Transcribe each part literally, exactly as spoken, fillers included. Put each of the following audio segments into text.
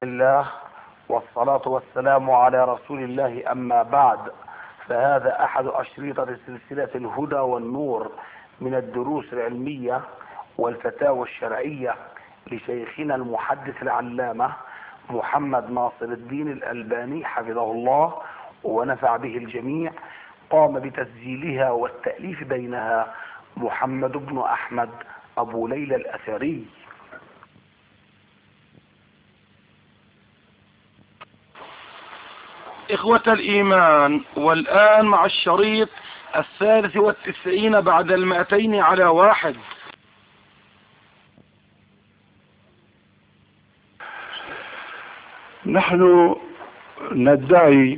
الله والصلاة والسلام على رسول الله، أما بعد، فهذا أحد أشرطة سلسلة الهدى والنور من الدروس العلمية والفتاوى الشرعية لشيخنا المحدث العلامة محمد ناصر الدين الألباني حفظه الله ونفع به الجميع. قام بتسجيلها والتأليف بينها محمد بن أحمد أبو ليلى الأثري. إخوة الإيمان، والآن مع الشريط الثالث والتسعين بعد المائتين على واحد. نحن ندعي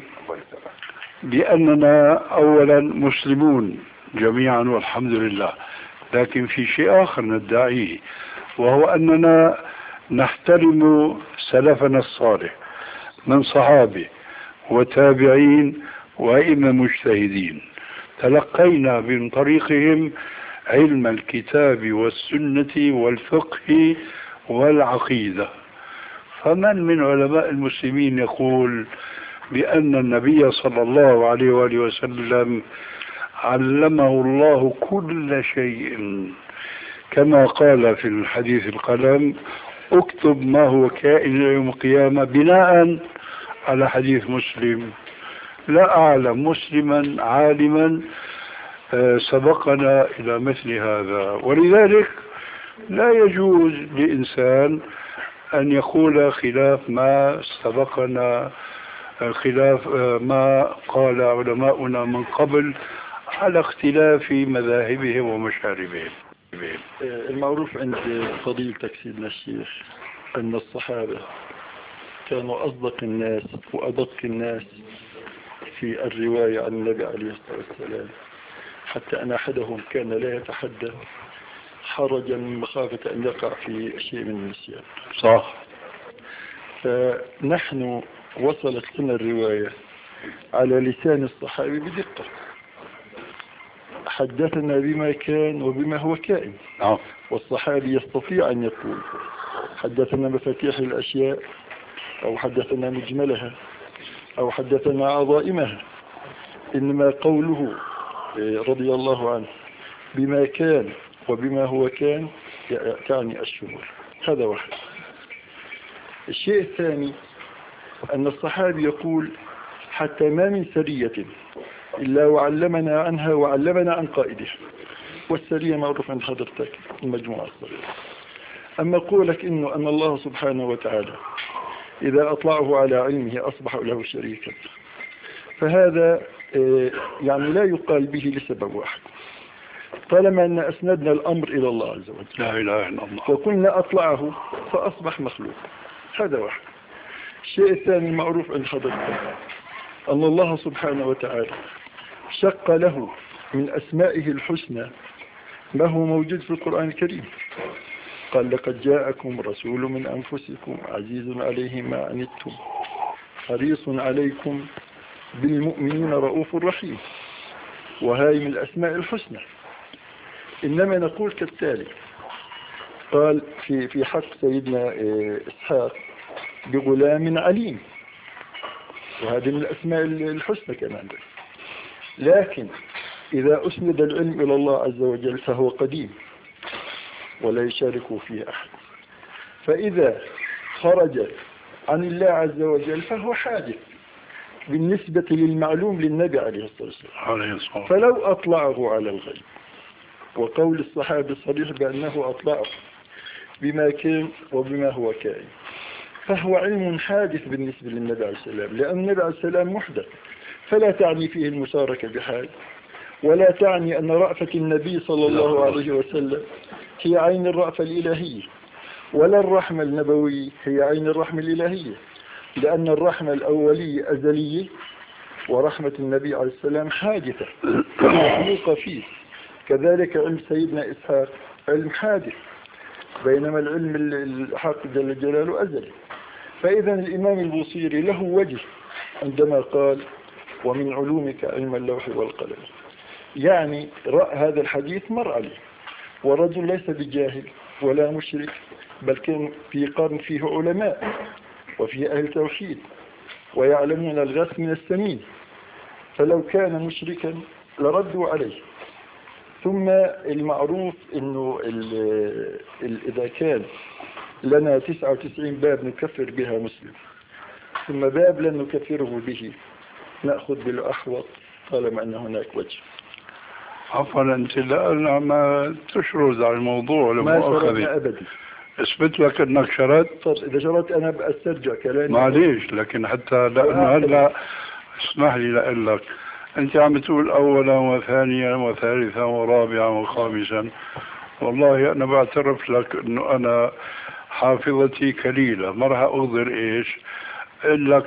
بأننا أولا مسلمون جميعا والحمد لله، لكن في شيء آخر ندعيه، وهو أننا نحترم سلفنا الصالح من صحابه وتابعين وأئمة مجتهدين، تلقينا من طريقهم علم الكتاب والسنة والفقه والعقيدة. فمن من علماء المسلمين يقول بأن النبي صلى الله عليه وآله وسلم علمه الله كل شيء، كما قال في الحديث القلم: اكتب ما هو كائن يوم القيامة، بناء على حديث مسلم. لا أعلم مسلما عالما سبقنا إلى مثل هذا، ولذلك لا يجوز لإنسان أن يقول خلاف ما سبقنا، خلاف ما قال علماؤنا من قبل، على اختلاف مذاهبهم ومشاربهم. المعروف عند فضيلتك سيدنا الشيخ أن الصحابة كانوا أصدق الناس وأدق الناس في الرواية عن النبي عليه الصلاة والسلام، حتى أن أحدهم كان لا يتحدث حرجا من مخافة أن يقع في شيء من النسيان. صح. فنحن وصلت لنا الرواية على لسان الصحابي بدقة، حدثنا بما كان وبما هو كائن. نعم. والصحابي يستطيع أن يقول حدثنا مفاتيح الأشياء، أو حدثنا مجملها، أو حدثنا عظائمها، إنما قوله رضي الله عنه بما كان وبما هو كان تعني الشهور. هذا واحد. الشيء الثاني أن الصحابي يقول: حتى ما من سرية إلا وعلمنا عنها وعلمنا عن قائدها. والسرية معروف عند حضرتك المجموعة الصغيرة. أما قولك إنه أن الله سبحانه وتعالى إذا أطلعه على علمه أصبح له شريكا، فهذا يعني لا يقال به لسبب واحد: طالما أن أسندنا الأمر إلى الله عز وجل، لا إله إلا الله، وقلنا أطلعه فأصبح مخلوق. هذا واحد. الشيء الثاني المعروف عند حضرتك أن الله سبحانه وتعالى شق له من أسمائه الحسنى ما هو موجود في القرآن الكريم. قال: لقد جاءكم رسول من أنفسكم عزيز عليه ما عنتم حريص عليكم بالمؤمنين رؤوف رحيم. وهاي من الأسماء الحسنى. إنما نقول كالتالي: قال في في حق سيدنا إسحاق بغلام عليم، وهذه من الأسماء الحسنى كمان. لكن إذا أسند العلم إلى الله عز وجل فهو قديم ولا يشارك فيه أحد، فإذا خرج عن الله عز وجل فهو حادث بالنسبة للمعلوم للنبي عليه الصلاة والسلام. فلو أطلعه على الغيب، وقول الصحابي الصريح بأنه أطلعه بما كان وبما هو كائن، فهو علم حادث بالنسبة للنبي عليه السلام، لأن النبي عليه السلام محدث، فلا تعني فيه المشاركة بحال، ولا تعني أن رأفة النبي صلى الله عليه وسلم هي عين الرأفة الإلهية، ولا الرحمة النبوية هي عين الرحمة الإلهية، لأن الرحمة الأولية أزلية، ورحمة النبي عليه السلام حادثة مخلوقة فيه. كذلك علم سيدنا إسحاق علم حادث، بينما العلم الحق جل جلاله أزلي. فإذا الإمام البوصيري له وجه عندما قال: ومن علومك علم اللوح والقلم، يعني رأى هذا الحديث مر عليه، والرجل ليس بجاهل ولا مشرك، بل كان في قرن فيه علماء وفي أهل توحيد ويعلمون الغث من السمين، فلو كان مشركا لردوا عليه. ثم المعروف أنه ال ال إذا كان لنا تسعة وتسعين باب نكفر بها مسلم، ثم باب لن نكفره به، نأخذ بالأحوط طالما أن هناك وجه. عفوا أنت الآن ما تشرد على الموضوع ما شرطنا لمؤاخذة. أبدا. اثبت لك أنك شرط. طب إذا شرطت أنا بأسترجع كلامي. معليش، لكن حتى لأنه هلا اسمح لي لأقول لك، أنت عم تقول أولا وثانيا وثالثا ورابعا وخامسا. والله أنا بعترف لك أنه أنا حافظتي قليلة، ما راح أغدر إيش أقول لك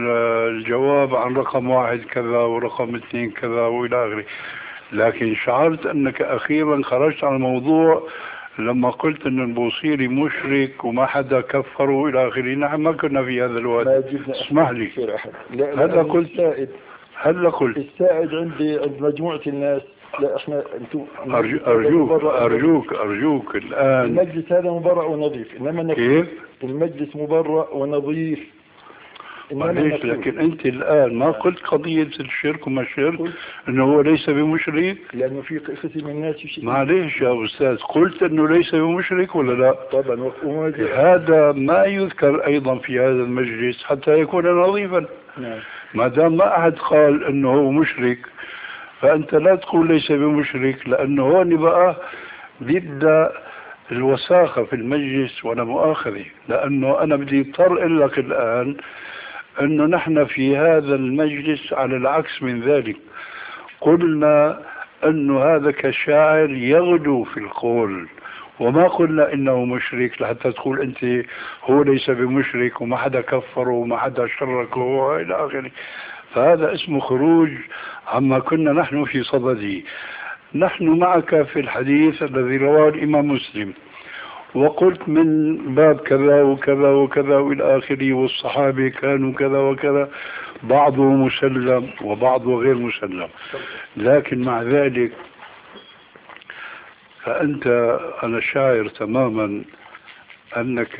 الجواب عن رقم واحد كذا ورقم اثنين كذا وإلى آخره. لكن شعرت أنك أخيرا خرجت عن الموضوع لما قلت أن البوصيري مشرك وما حدا كفره إلى آخره. نحن ما كنا في هذا الوقت. اسمح لي. هلا قلت السائد هلا قلت السائد عندي عند مجموعة الناس. لا احنا انتم أرجو أرجوك أرجوك أرجوك الآن المجلس هذا مبرأ ونظيف، إنما كيف؟ المجلس مبرأ ونظيف. معليش، لكن أنت الآن ما قلت قضية الشرك وما الشرك أنه هو ليس بمشرك؟ لأنه في قسم من الناس يشرك. معليش يا أستاذ، قلت أنه ليس بمشرك ولا لا؟ طبعا. هذا ما يذكر أيضا في هذا المجلس حتى يكون نظيفا. نعم. ما دام ما أحد قال أنه هو مشرك فأنت لا تقول ليس بمشرك، لأنه هون بقى بيبدأ الوساخة في المجلس وأنا مؤاخذي. لأنه أنا بدي اضطر أقول لك الآن أنه نحن في هذا المجلس على العكس من ذلك، قلنا أنه هذا كشاعر يغدو في القول، وما قلنا إنه مشرك لحتى تقول أنت هو ليس بمشرك وما حدا كفره وما حدا شركه وإلى آخره. فهذا اسمه خروج عما كنا نحن في صدده. نحن معك في الحديث الذي رواه الإمام مسلم، وقلت من باب كذا وكذا وكذا وإلى آخره، والصحابة كانوا كذا وكذا، بعضه مسلم وبعضه غير مسلم. لكن مع ذلك فأنت أنا شاعر تماما أنك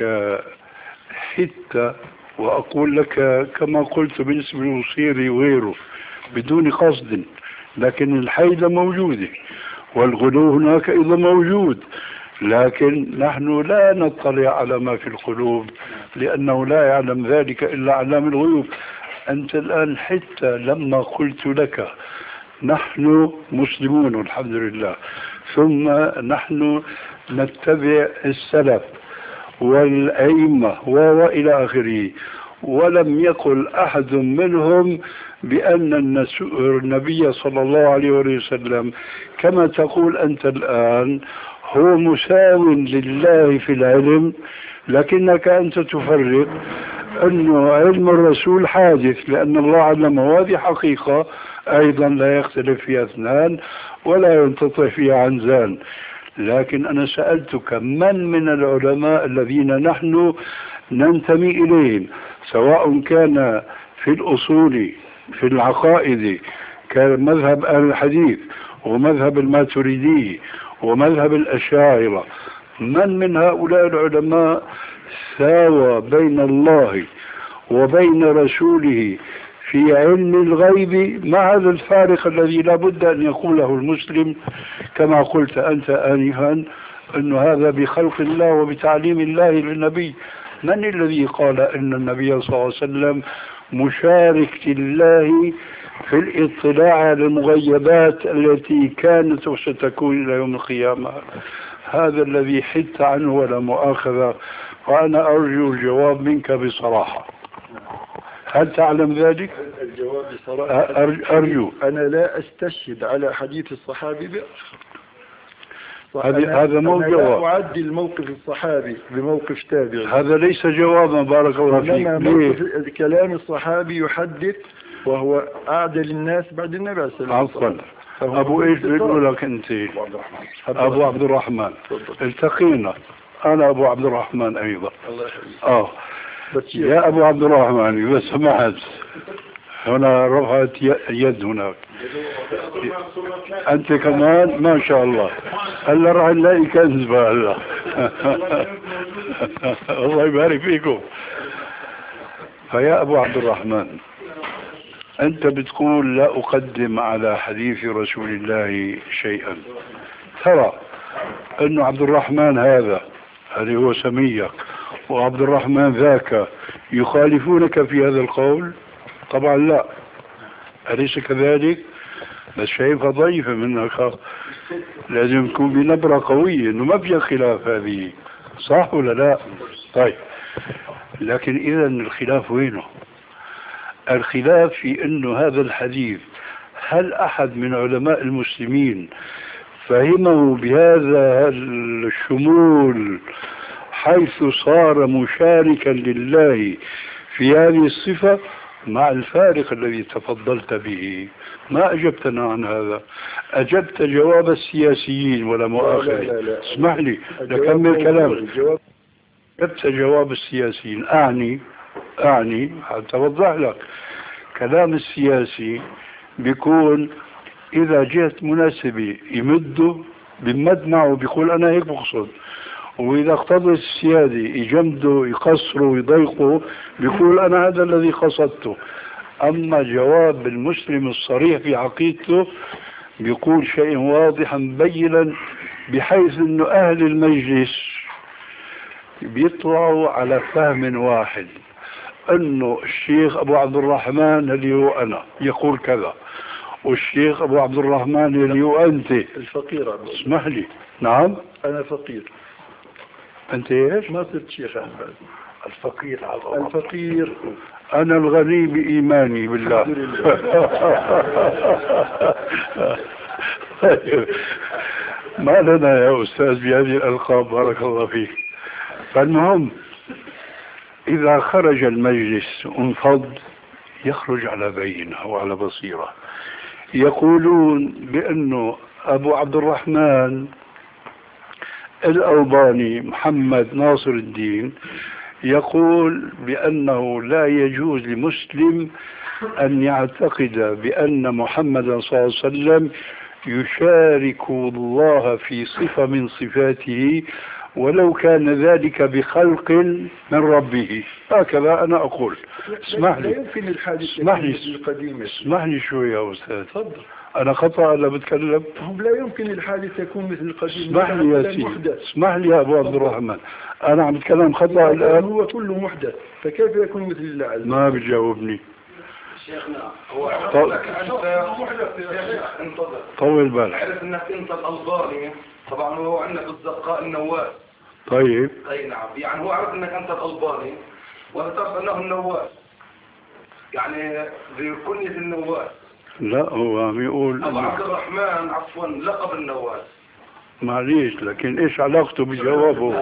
حتى، وأقول لك كما قلت بالنسبة للبوصيري وغيره بدون قصد، لكن الحيلة موجودة والغلو هناك أيضا موجود، لكن نحن لا نطلع على ما في القلوب لأنه لا يعلم ذلك إلا علام الغيوب. أنت الآن حتى لما قلت لك نحن مسلمون الحمد لله، ثم نحن نتبع السلف والأئمة وإلى آخره، ولم يقل أحد منهم بأن النبي صلى الله عليه وسلم كما تقول أنت الآن هو مساو لله في العلم، لكنك أنت تفرق أنه علم الرسول حادث لأن الله علمه، هذه حقيقة أيضا لا يختلف فيها اثنان ولا ينتطع فيها عنزان. لكن أنا سألتك من من العلماء الذين نحن ننتمي إليهم، سواء كان في الأصول في العقائد كمذهب أهل الحديث ومذهب الماتريدي ومذهب الأشاعرة، من من هؤلاء العلماء ساوى بين الله وبين رسوله في علم الغيب مع هذا الفارق الذي لا بد أن يقوله المسلم كما قلت أنت آنفا أن هذا بخلق الله وبتعليم الله للنبي؟ من الذي قال أن النبي صلى الله عليه وسلم مشارك لله في الاطلاع على المغيبات التي كانت وستكون إلى يوم القيامة؟ هذا الذي حدت عنه ولا مؤاخذة، وأنا أرجو الجواب منك بصراحة. هل تعلم ذلك؟ الجواب بصراحة أرجو. أنا لا أستشهد على حديث الصحابي بآخر. هذا مو جواب. لا أعدل موقف الصحابي بموقف تابعي. هذا ليس جوابا بارك الله فيك. كلام الصحابي يحدث وهو أعدل الناس بعد النبي عليه الصلاة والسلام. عفوا. أبو إيش بيقول لك أنت؟ أبو عبد الرحمن. التقينا أنا أبو عبد الرحمن أيضا. الله يحييك. آه يا أبو عبد الرحمن إذا سمحت، هنا رفعت يد هناك. أنت كمان ما شاء الله. هلا راح نلاقي كنز هلا. الله يبارك فيكم. فيا أبو عبد الرحمن، أنت بتقول لا أقدم على حديث رسول الله شيئا. ترى أن عبد الرحمن هذا هذا هو سميك وعبد الرحمن ذاك يخالفونك في هذا القول؟ طبعا لا، أليس كذلك؟ بس شايفها ضعيفة منك، لازم تكون بنبرة قوية إنه ما في خلاف هذه، صح ولا لا؟ طيب، لكن إذا الخلاف وينه؟ الخلاف في إنه هذا الحديث هل أحد من علماء المسلمين فهمه بهذا الشمول حيث صار مشاركا لله في هذه الصفة، مع الفارق الذي تفضلت به؟ ما أجبتنا عن هذا، أجبت جواب السياسيين ولا مؤاخذة. اسمح لي لكمل كلامي. أجبت جواب السياسيين، أعني أعني حتى أوضح لك. كلام السياسي بيكون إذا جهة مناسبة يمده بمد معه بيقول أنا هيك بقصد، وإذا اقتضى السيادة يجمده يقصره يضيقه بيقول أنا هذا الذي قصدته. أما جواب المسلم الصريح في عقيدته بيقول شيء واضحا بينا، بحيث أنه أهل المجلس بيطلعوا على فهم واحد، أنه الشيخ أبو عبد الرحمن اللي هو أنا يقول كذا، والشيخ أبو عبد الرحمن اللي هو أنت الفقير. اسمح لي. نعم أنا فقير. أنت إيش؟ ما صرت شيخ أحمد. الفقير على الفقير. أنا الغني بإيماني بالله. ما لنا يا أستاذ بهذه الألقاب، بارك الله فيك. فالمهم إذا خرج المجلس انفض يخرج على بينة وعلى بصيرة. يقولون بأنه أبو عبد الرحمن الألباني محمد ناصر الدين يقول بأنه لا يجوز لمسلم أن يعتقد بأن محمد صلى الله عليه وسلم يشارك الله في صفة من صفاته ولو كان ذلك بخلق من ربه. هكذا أنا أقول. اسمح لي. لا يمكن الحادث اسمح لي القديم. اسمح لي شوي يا أستاذ. تفضل. أنا خطأ ولا بتكلم؟ هم لا يمكن الحادث يكون مثل القديم. اسمح لي يا سيدي، اسمح لي يا أبو عبد الرحمن، أنا عم بتكلم خطأ الآن. هو كله محدث، فكيف يكون مثل الله عز وجل؟ ما بتجاوبني. شيخنا هو طول, انتظر طول بالك. عرف انك انت الألباني، طبعا هو عندنا بالزقاء النواس. طيب. اي نعم، يعني هو عرف انك انت الألباني وتعرف انه النواس، يعني بكنية النواس. لا هو عم يقول أبو عبد الرحمن عفوا لقب النواس. معليش، لكن ايش علاقته بجوابه؟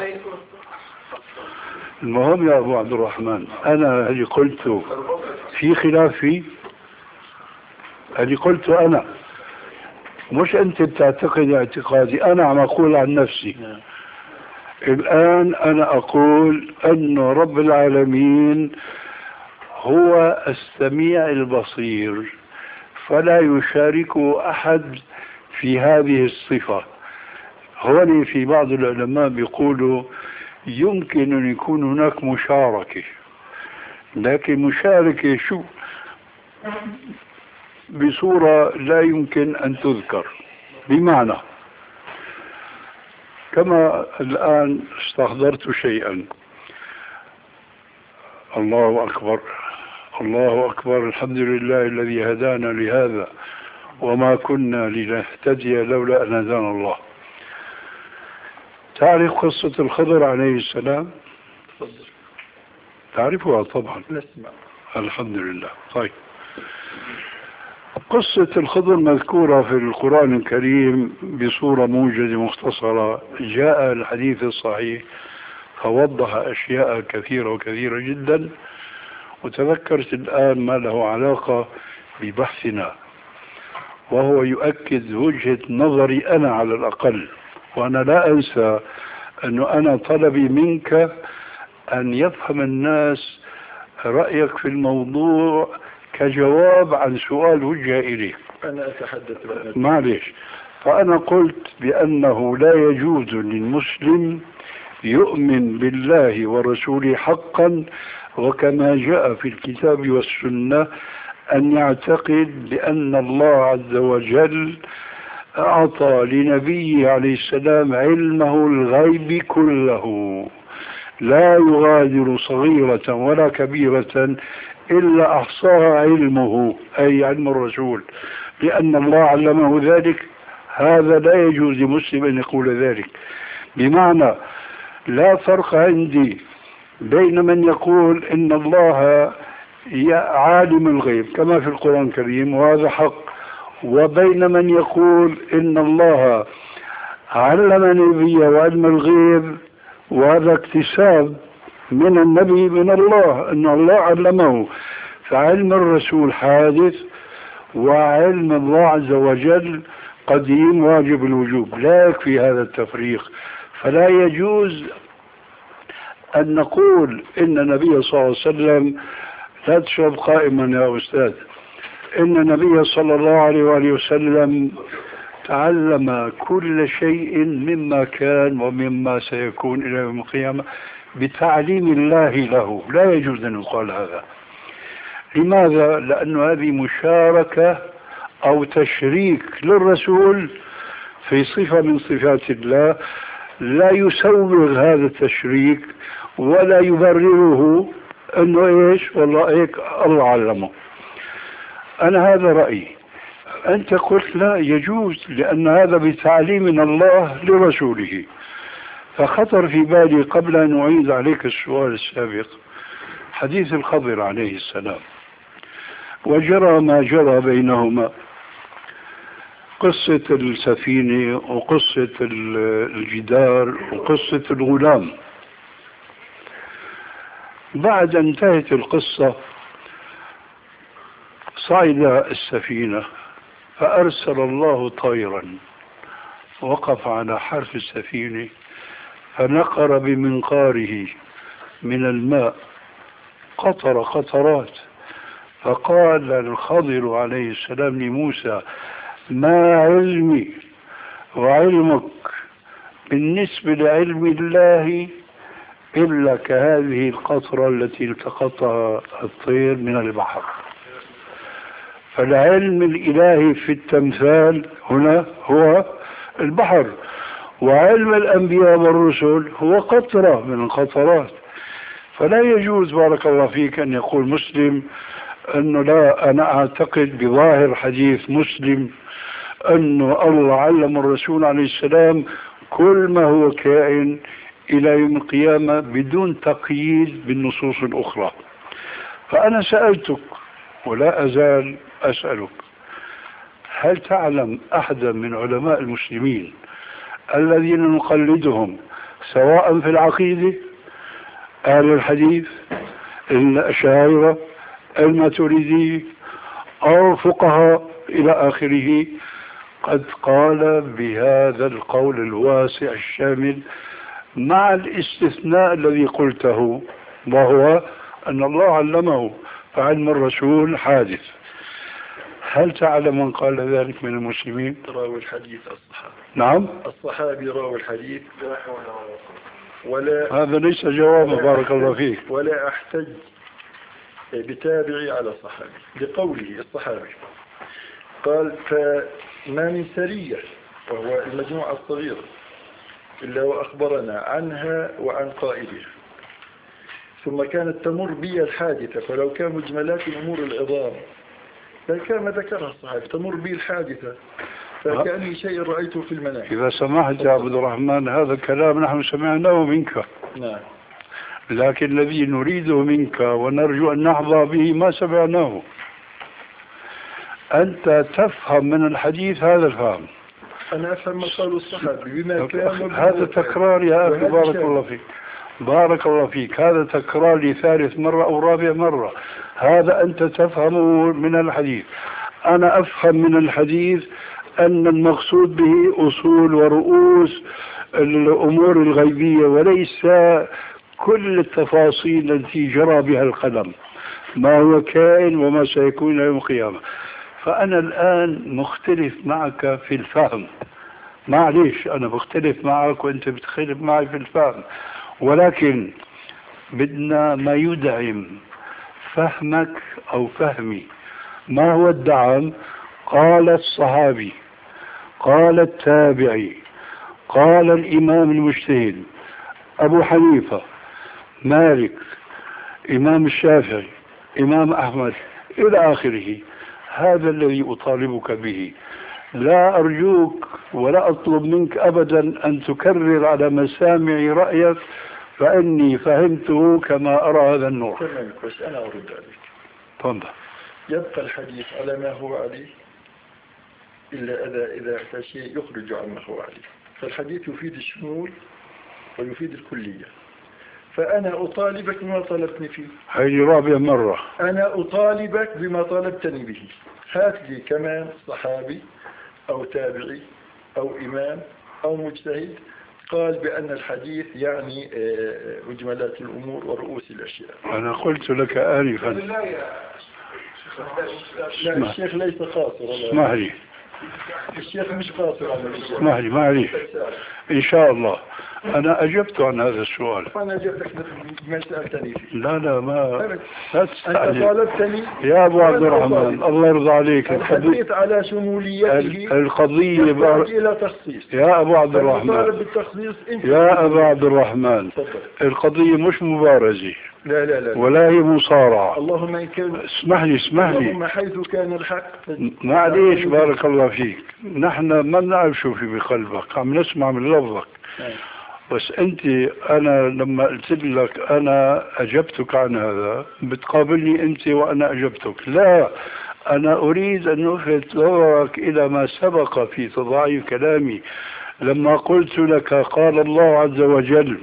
المهم يا ابو عبد الرحمن، انا اللي قلته في خلاف فيه، اللي قلته انا، مش انت بتعتقد اعتقادي، انا عم اقول عن نفسي. الان انا اقول ان رب العالمين هو السميع البصير، فلا يشاركه احد في هذه الصفة. هون في بعض العلماء بيقولوا يمكن أن يكون هناك مشاركة، لكن مشاركة شو؟ بصورة لا يمكن أن تذكر. بمعنى كما الآن استحضرت شيئا، الله أكبر الله أكبر، الحمد لله الذي هدانا لهذا وما كنا لنهتدي لولا أن هدانا الله. تعرف قصة الخضر عليه السلام؟ تعرفها طبعا. نسمع. الحمد لله. طيب، قصة الخضر مذكورة في القرآن الكريم بصورة موجزة مختصرة، جاء الحديث الصحيح فوضح أشياء كثيرة وكثيرة جدا، وتذكرت الآن ما له علاقة ببحثنا، وهو يؤكد وجهة نظري أنا على الأقل. وأنا لا أنسى أنه أنا طلبي منك أن يفهم الناس رأيك في الموضوع كجواب عن سؤال وجه إليه. أنا أتحدث بأنك. معلش. فأنا قلت بأنه لا يجوز للمسلم يؤمن بالله ورسوله حقا وكما جاء في الكتاب والسنة أن يعتقد بأن الله عز وجل أعطى لنبيه عليه السلام علمه الغيب كله، لا يغادر صغيرة ولا كبيرة إلا أحصاها علمه، أي علم الرسول، لأن الله علمه ذلك. هذا لا يجوز لمسلم أن يقول ذلك. بمعنى لا فرق عندي بين من يقول إن الله عالم الغيب كما في القرآن الكريم وهذا حق، وبين من يقول إن الله علم نبيه وعلم الغيب وهذا اكتساب من النبي من الله، أن الله علمه. فعلم الرسول حادث وعلم الله عز وجل قديم واجب الوجوب، لا يكفي هذا التفريق. فلا يجوز أن نقول إن النبي صلى الله عليه وسلم، لا تشرب قائما يا أستاذ، إن النبي صلى الله عليه وآله وسلم تعلم كل شيء مما كان ومما سيكون إلى يوم القيامة بتعليم الله له. لا يجوز أن يقال هذا. لماذا؟ لأن هذه مشاركة أو تشريك للرسول في صفة من صفات الله، لا يسوغ هذا التشريك ولا يبرره أنه إيش والله هيك الله علمه. أنا هذا رأيي. أنت قلت لا يجوز لأن هذا بتعليم من الله لرسوله. فخطر في بالي قبل أن أعيد عليك السؤال السابق حديث الخضر عليه السلام، وجرى ما جرى بينهما، قصة السفينة وقصة الجدار وقصة الغلام. بعد أن انتهت القصة صعد السفينة فأرسل الله طيرا وقف على حرف السفينة فنقر بمنقاره من الماء قطر قطرات، فقال الخضر عليه السلام لموسى: ما علمي وعلمك بالنسبة لعلم الله إلا كهذه القطرة التي التقطها الطير من البحر. فالعلم الإلهي في التمثال هنا هو البحر، وعلم الأنبياء والرسل هو قطرة من القطرات. فلا يجوز بارك الله فيك أن يقول مسلم أنه لا، أنا أعتقد بظاهر حديث مسلم أنه الله علم الرسول عليه السلام كل ما هو كائن إلى يوم القيامة بدون تقييد بالنصوص الأخرى. فأنا سألتك ولا أزال أسألك: هل تعلم أحدا من علماء المسلمين الذين نقلدهم سواء في العقيدة أهل الحديث الأشاعرة الماتريدي أو فقهاء إلى آخره قد قال بهذا القول الواسع الشامل مع الاستثناء الذي قلته، وهو أن الله علمه فعلم الرسول حادث؟ هل تعلم من قال ذلك من المسلمين؟ راوي الحديث الصحابي. نعم، الصحابي راوي الحديث. ولا هذا ليس جوابا بارك الله فيك. ولا أحتج بتابعي على الصحابي لقوله الصحابي قال: فما من سرية، وهو المجموعة الصغيرة، إلا وأخبرنا عنها وعن قائدها، ثم كانت تمر بي الحادثة، فلو كان مجملات الأمور العظام فكما ذكرها الصحابي تمر بي الحادثة فكأني شيء رأيته في المنام. إذا سمحت يا عبد الرحمن هذا كلام نحن سمعناه منك. نعم. لكن الذي نريده منك ونرجو أن نحظى به ما سمعناه. أنت تفهم من الحديث هذا الفهم. أنا أفهم ما قاله الصحابي بما كان. هذا تكرار يا أخي بارك الله فيك، بارك الله فيك، هذا تكرار لثالث مرة أو رابع مرة. هذا أنت تفهمه من الحديث. أنا أفهم من الحديث أن المقصود به أصول ورؤوس الأمور الغيبية وليس كل التفاصيل التي جرى بها القلم، ما هو كائن وما سيكون يوم القيامة. فأنا الآن مختلف معك في الفهم، معليش أنا بختلف معك وأنت بتختلف معي في الفهم، ولكن بدنا ما يدعم فهمك أو فهمي. ما هو الدعم؟ قال الصحابي، قال التابعي، قال الإمام المجتهد أبو حنيفة، مالك، إمام الشافعي، إمام أحمد إلى آخره. هذا الذي أطالبك به. لا أرجوك ولا أطلب منك أبدا أن تكرر على مسامع رأيك، فإني فهمته كما أرى هذا النور. تمام، بس أنا أرد عليك. تفضل. يبقى الحديث على ما هو عليه إلا إذا إذا أتى شيء يخرج عما هو عليه. فالحديث يفيد الشمول ويفيد الكلية. فأنا أطالبك بما طلبتني فيه. هذه رابع مرة. أنا أطالبك بما طلبتني به. هات لي كمان صحابي أو تابعي أو إمام أو مجتهد قال بأن الحديث يعني مجملات الأمور ورؤوس الأشياء. أنا قلت لك آنفا. لا، الشيخ ليس قاصر. اسمح لي. الشيخ مش قاصر على الرجال. اسمح لي، معليش. إن شاء الله أنا أجبت عن هذا السؤال. أنا أجبتك ما سألتني فيه. لا لا ما لا أنت طالبتني يا أبو عبد الرحمن، الله يرضى عليك. الحديث على شموليته القضية بار... إلى تخصيص. يا أبو عبد الرحمن، يا أبو عبد الرحمن، القضية مش مبارزة. لا لا لا ولا هي مصارعة. اللهم إن كان اسمح لي اسمح لي اللهم حيث كان الحق. معليش بارك الله فيك. نحن ما بنعرف شو في بقلبك، عم نسمع من لفظك. بس انت انا لما قلت لك انا اجبتك عن هذا بتقابلني انت وانا اجبتك. لا، انا اريد ان الفت نظرك الى ما سبق في تضاعيف كلامي لما قلت لك قال الله عز وجل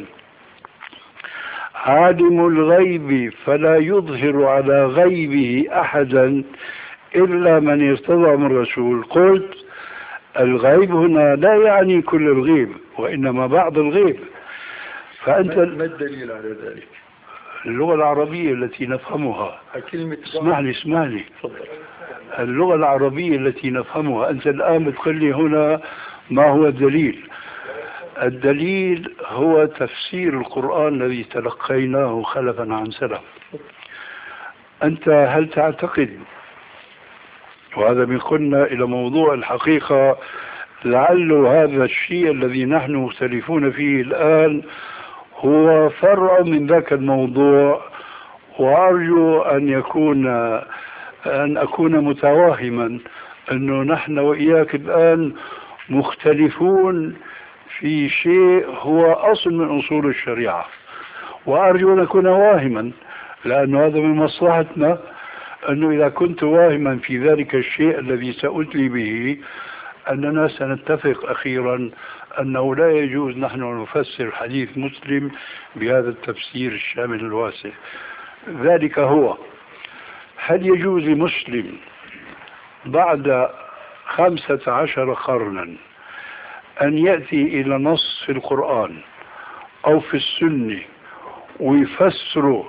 عالم الغيب فلا يظهر على غيبه احدا الا من ارتضى من رسول. قلت الغيب هنا لا يعني كل الغيب وإنما بعض الغيب. فأنت ما الدليل على ذلك؟ اللغة العربية التي نفهمها. كلمة اسمح لي اسمح لي اللغة العربية التي نفهمها. أنت الآن بتقول لي هنا ما هو الدليل. الدليل هو تفسير القرآن الذي تلقيناه خلفا عن سلف. أنت هل تعتقد، وهذا من قلنا إلى موضوع الحقيقة، لعل هذا الشيء الذي نحن مختلفون فيه الآن هو فرع من ذاك الموضوع، وأرجو أن يكون أن أكون متواهما أنه نحن وإياك الآن مختلفون في شيء هو أصل من أصول الشريعة، وأرجو أن أكون واهما، لأن هذا من مصلحتنا، أنه إذا كنت واهما في ذلك الشيء الذي سأتلي به أننا سنتفق أخيرا أنه لا يجوز نحن أن نفسر حديث مسلم بهذا التفسير الشامل الواسع. ذلك هو: هل يجوز لمسلم بعد خمسة عشر قرنا أن يأتي إلى نص في القرآن أو في السنة ويفسره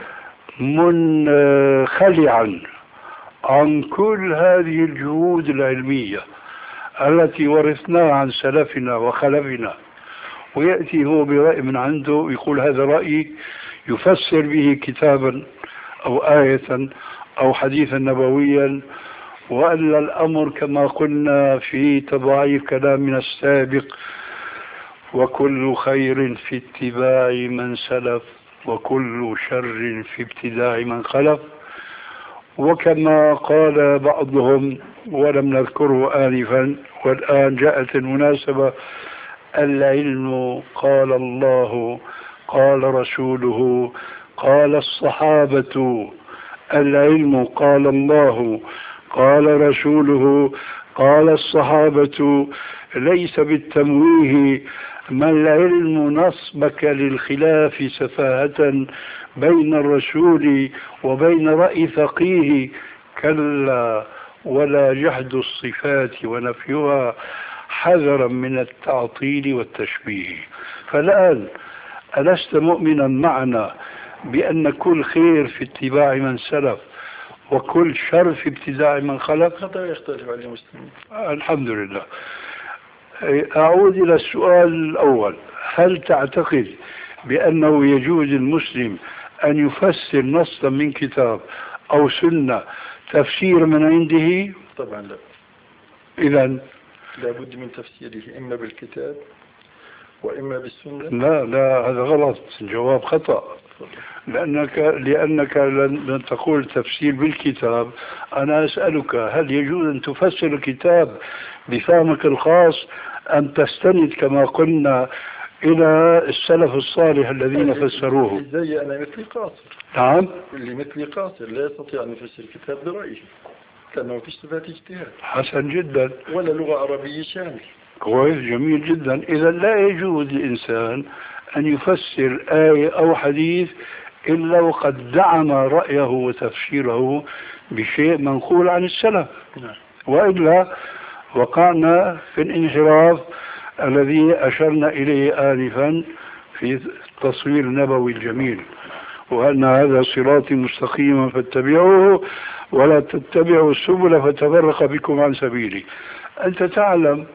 منخلعا عن كل هذه الجهود العلمية التي ورثناها عن سلفنا وخلفنا، ويأتي هو برأي من عنده ويقول هذا رأيي، يفسر به كتابا أو آية أو حديثا نبويا، وألا الأمر كما قلنا في تضاعيف كلامنا السابق: وكل خير في اتباع من سلف وكل شر في ابتداع من خلف. وكما قال بعضهم ولم نذكره آنفا والآن جاءت المناسبة: العلم قال الله قال رسوله قال الصحابة. العلم قال الله قال رسوله قال الصحابة، ليس بالتمويه. ما العلم نصبك للخلاف سفاهة بين الرسول وبين رأي فقيه، كلا ولا جحد الصفات ونفيها حذرا من التعطيل والتشبيه. فالآن ألست مؤمنا معنا بأن كل خير في اتباع من سلف وكل شر في ابتداع من خلف؟ حتى يختلف على المسلمين. الحمد لله. أعود إلى السؤال الأول: هل تعتقد بأنه يجوز المسلم أن يفسر نصا من كتاب أو سنة تفسير من عنده؟ طبعا لا. إذا لابد من تفسيره إما بالكتاب وإما بالسنة. لا لا هذا غلط، جواب خطأ. لأنك لأنك لن تقول تفسير بالكتاب. أنا أسألك هل يجوز أن تفسر الكتاب بفهمك الخاص أم تستند كما قلنا إلى السلف الصالح الذين فسروه؟ زي أنا مثلي قاصر. نعم. اللي مثلي قاصر لا يستطيع أن يفسر الكتاب برأيه لأنه ما فيش صفات اجتهاد. حسن جدا. ولا لغة عربية شاملة. كويس، جميل جدا. إذا لا يجوز للإنسان أن يفسر آية أو حديث إلا وقد دعم رأيه وتفسيره بشيء منقول عن السلف، وإلا وقعنا في الانحراف الذي أشرنا إليه آنفا في التصوير النبوي الجميل، وأن هذا صراطي مستقيما فاتبعوه ولا تتبعوا السبل فتفرق بكم عن سبيلي. أنت تعلم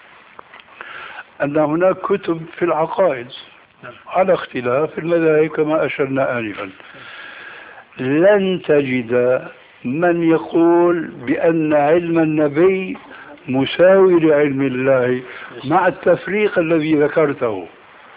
أن هناك كتب في العقائد على اختلاف المذاهب كما أشرنا آنفا. لن تجد من يقول بأن علم النبي مساوي لعلم الله مع التفريق الذي ذكرته.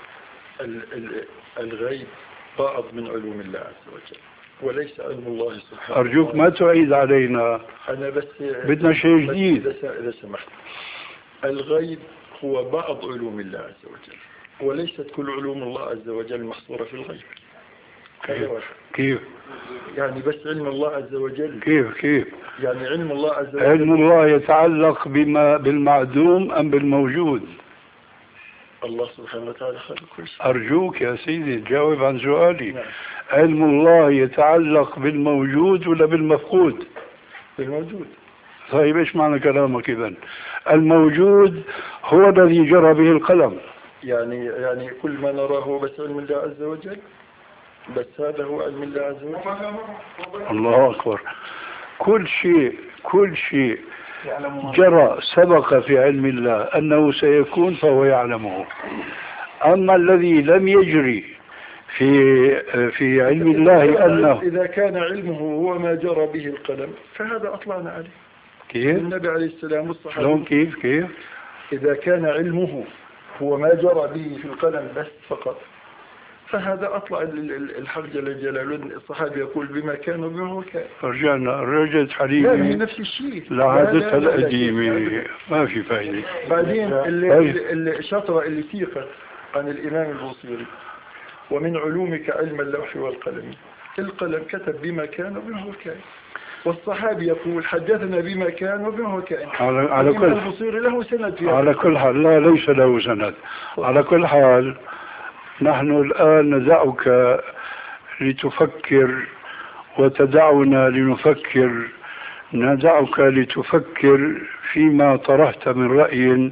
الغيب بعض من علوم الله عز وجل وليس علم الله سبحانه. أرجوك ما تعيد علينا، أنا بس بدنا شيء جديد. إذا سمحت، الغيب هو بعض علوم الله عز وجل وليست كل علوم الله عز وجل محصورة في الغيب. كيف؟ كيف؟ يعني بس علم الله عز وجل. كيف كيف؟ يعني علم الله عز وجل. علم الله يتعلق بما بالمعدوم أم بالموجود؟ الله سبحانه وتعالى خلق كل شيء. أرجوك يا سيدي تجاوب عن سؤالي. نعم. علم الله يتعلق بالموجود ولا بالمفقود؟ بالموجود. طيب إيش معنى كلامك إذن؟ الموجود هو الذي جرى به القلم. يعني يعني كل ما نراه بس علم الله عز وجل، بس هذا هو علم الله عز وجل. الله أكبر. كل شيء كل شيء جرى سبق في علم الله أنه سيكون فهو يعلمه. أما الذي لم يجري في في علم الله أنه إذا كان علمه هو ما جرى به القلم فهذا أطلعنا عليه. كيف؟ النبي عليه السلام والصحابة. شلون كيف كيف؟ إذا كان علمه هو ما جرى به في القلم بس فقط فهذا أطلع الحق جل جلاله. الصحابي يقول بما كان وبما هو كان. رجعنا رجعت حبيبي. لا هي نفس الشيء. لعادتها القديمة ما في فايدة. بعدين اللي الشطرة اللي سيقت عن الإمام البوصيري ومن علومك علم اللوح والقلم. القلم كتب بما كان وبما هو كان، والصحابي يقول حدثنا بما كان وبما هو كان. على, على كل البوصيري له سند في على كل حال. لا ليس له سند. على كل حال نحن الآن ندعك لتفكر وتدعنا لنفكر. ندعك لتفكر فيما طرحت من رأي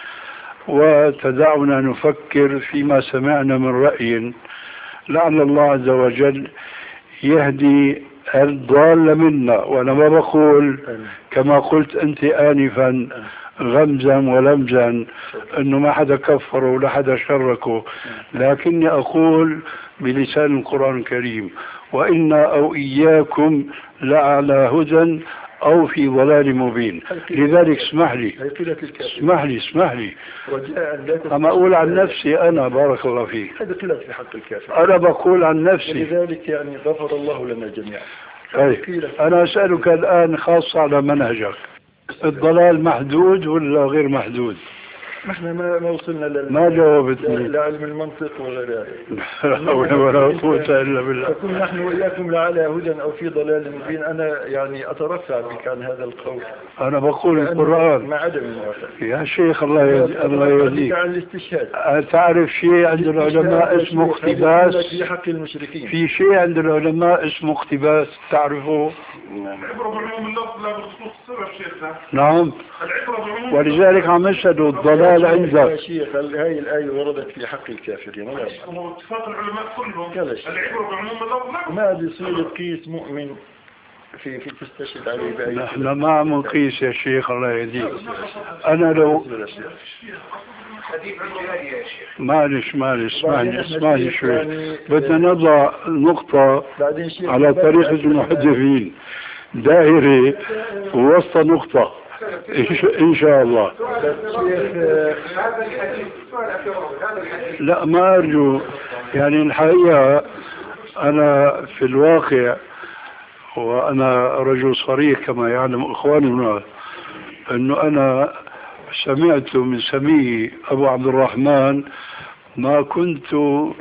وتدعنا نفكر فيما سمعنا من رأي. لعل الله عز وجل يهدي الضال منا. وأنا ما بقول كما قلت أنت آنفا غمزا ولمزا أنه ما حدا كفره ولا حدا شركه، لكني أقول بلسان القرآن الكريم وإنا أو إياكم لعلى هدى أو في ضلال مبين. لذلك اسمح لي اسمح لي اسمح لي أما أقول عن نفسي أنا بارك الله فيك. هذا قلة في حق الكافر. أنا بقول عن نفسي. لذلك يعني غفر الله لنا جميعا. طيب أنا أسألك الآن خاصة على منهجك، الضلال محدود ولا غير محدود؟ نحن ما ما وصلنا لل ما جاوبتني لعلم المنطق وغير ذلك. لا حول ولا قوة إلا بالله. فكن نحن وإياكم لعلى هدى أو في ضلال مبين. أنا يعني أترفع بك عن هذا القول. أنا بقول القرآن مع عدم الموافقة يا شيخ. الله يهديك الله يهديك. عن الاستشهاد. تعرف شيء عند العلماء اسمه اقتباس؟ في حق المشركين في شيء عند العلماء اسمه اقتباس تعرفه؟ العبرة بعموم اللفظ لا بخصوص السبب شيخنا. نعم. العبرة بعموم. ولذلك عم يشهدوا الضلال عندك. يا شيخ هاي الآية وردت في حق الكافرين. هو اتفاق العلماء كلهم. العبرة بعموم اللفظ. ما بيصير تقيس مؤمن في في تستشهد عليه بأي نحن ما عم نقيس يا شيخ الله يهديك. أنا لو معلش معلش اسمعني اسمعني شوي، بدنا نضع نقطة على طريقة المحدثين، دائرة ووسط نقطة إن شاء الله. لا ما أرجو، يعني الحقيقة أنا في الواقع وأنا رجل صريح كما يعلم إخواننا أنه أنا سمعت من سمي أبو عبد الرحمن ما كنت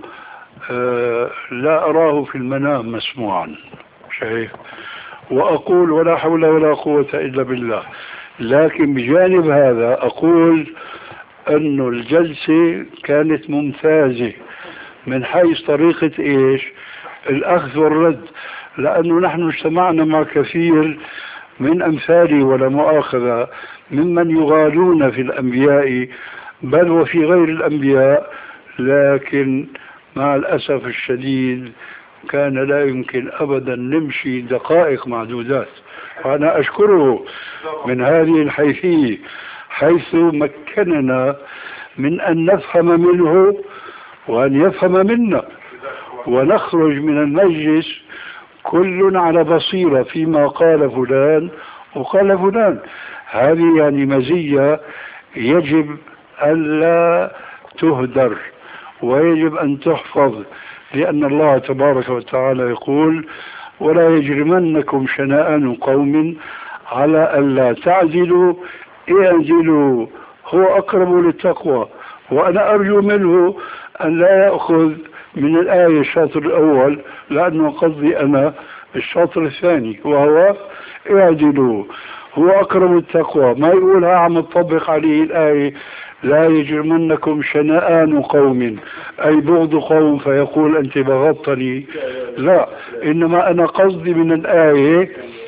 آه لا أراه في المنام مسموعا، شايف، وأقول ولا حول ولا قوة إلا بالله. لكن بجانب هذا أقول أن الجلسة كانت ممتازة من حيث طريقة إيش الأخذ والرد، لأنه نحن اجتمعنا مع كثير من أمثالي ولا مؤاخذة ممن يغالون في الأنبياء بل وفي غير الأنبياء، لكن مع الأسف الشديد كان لا يمكن أبدا نمشي دقائق معدودات. وأنا أشكره من هذه الحيثية حيث مكننا من أن نفهم منه وأن يفهم منا ونخرج من المجلس كل على بصيرة فيما قال فلان وقال فلان. هذه يعني مزية يجب ألا تهدر ويجب أن تحفظ، لأن الله تبارك وتعالى يقول ولا يجرمنكم شنآن قوم على ألا تعدلوا اعدلوا هو أقرب للتقوى. وأنا أرجو منه أن لا يأخذ من الآية الشاطر الأول، لأنه قصدي أنا الشاطر الثاني وهو اعدلوا هو أقرب التقوى. ما يقولها عم تطبق عليه الآية لا يجرمنكم شنآن قوم أي بغض قوم فيقول أنت بغضتني، لا، إنما أنا قصدي من الآية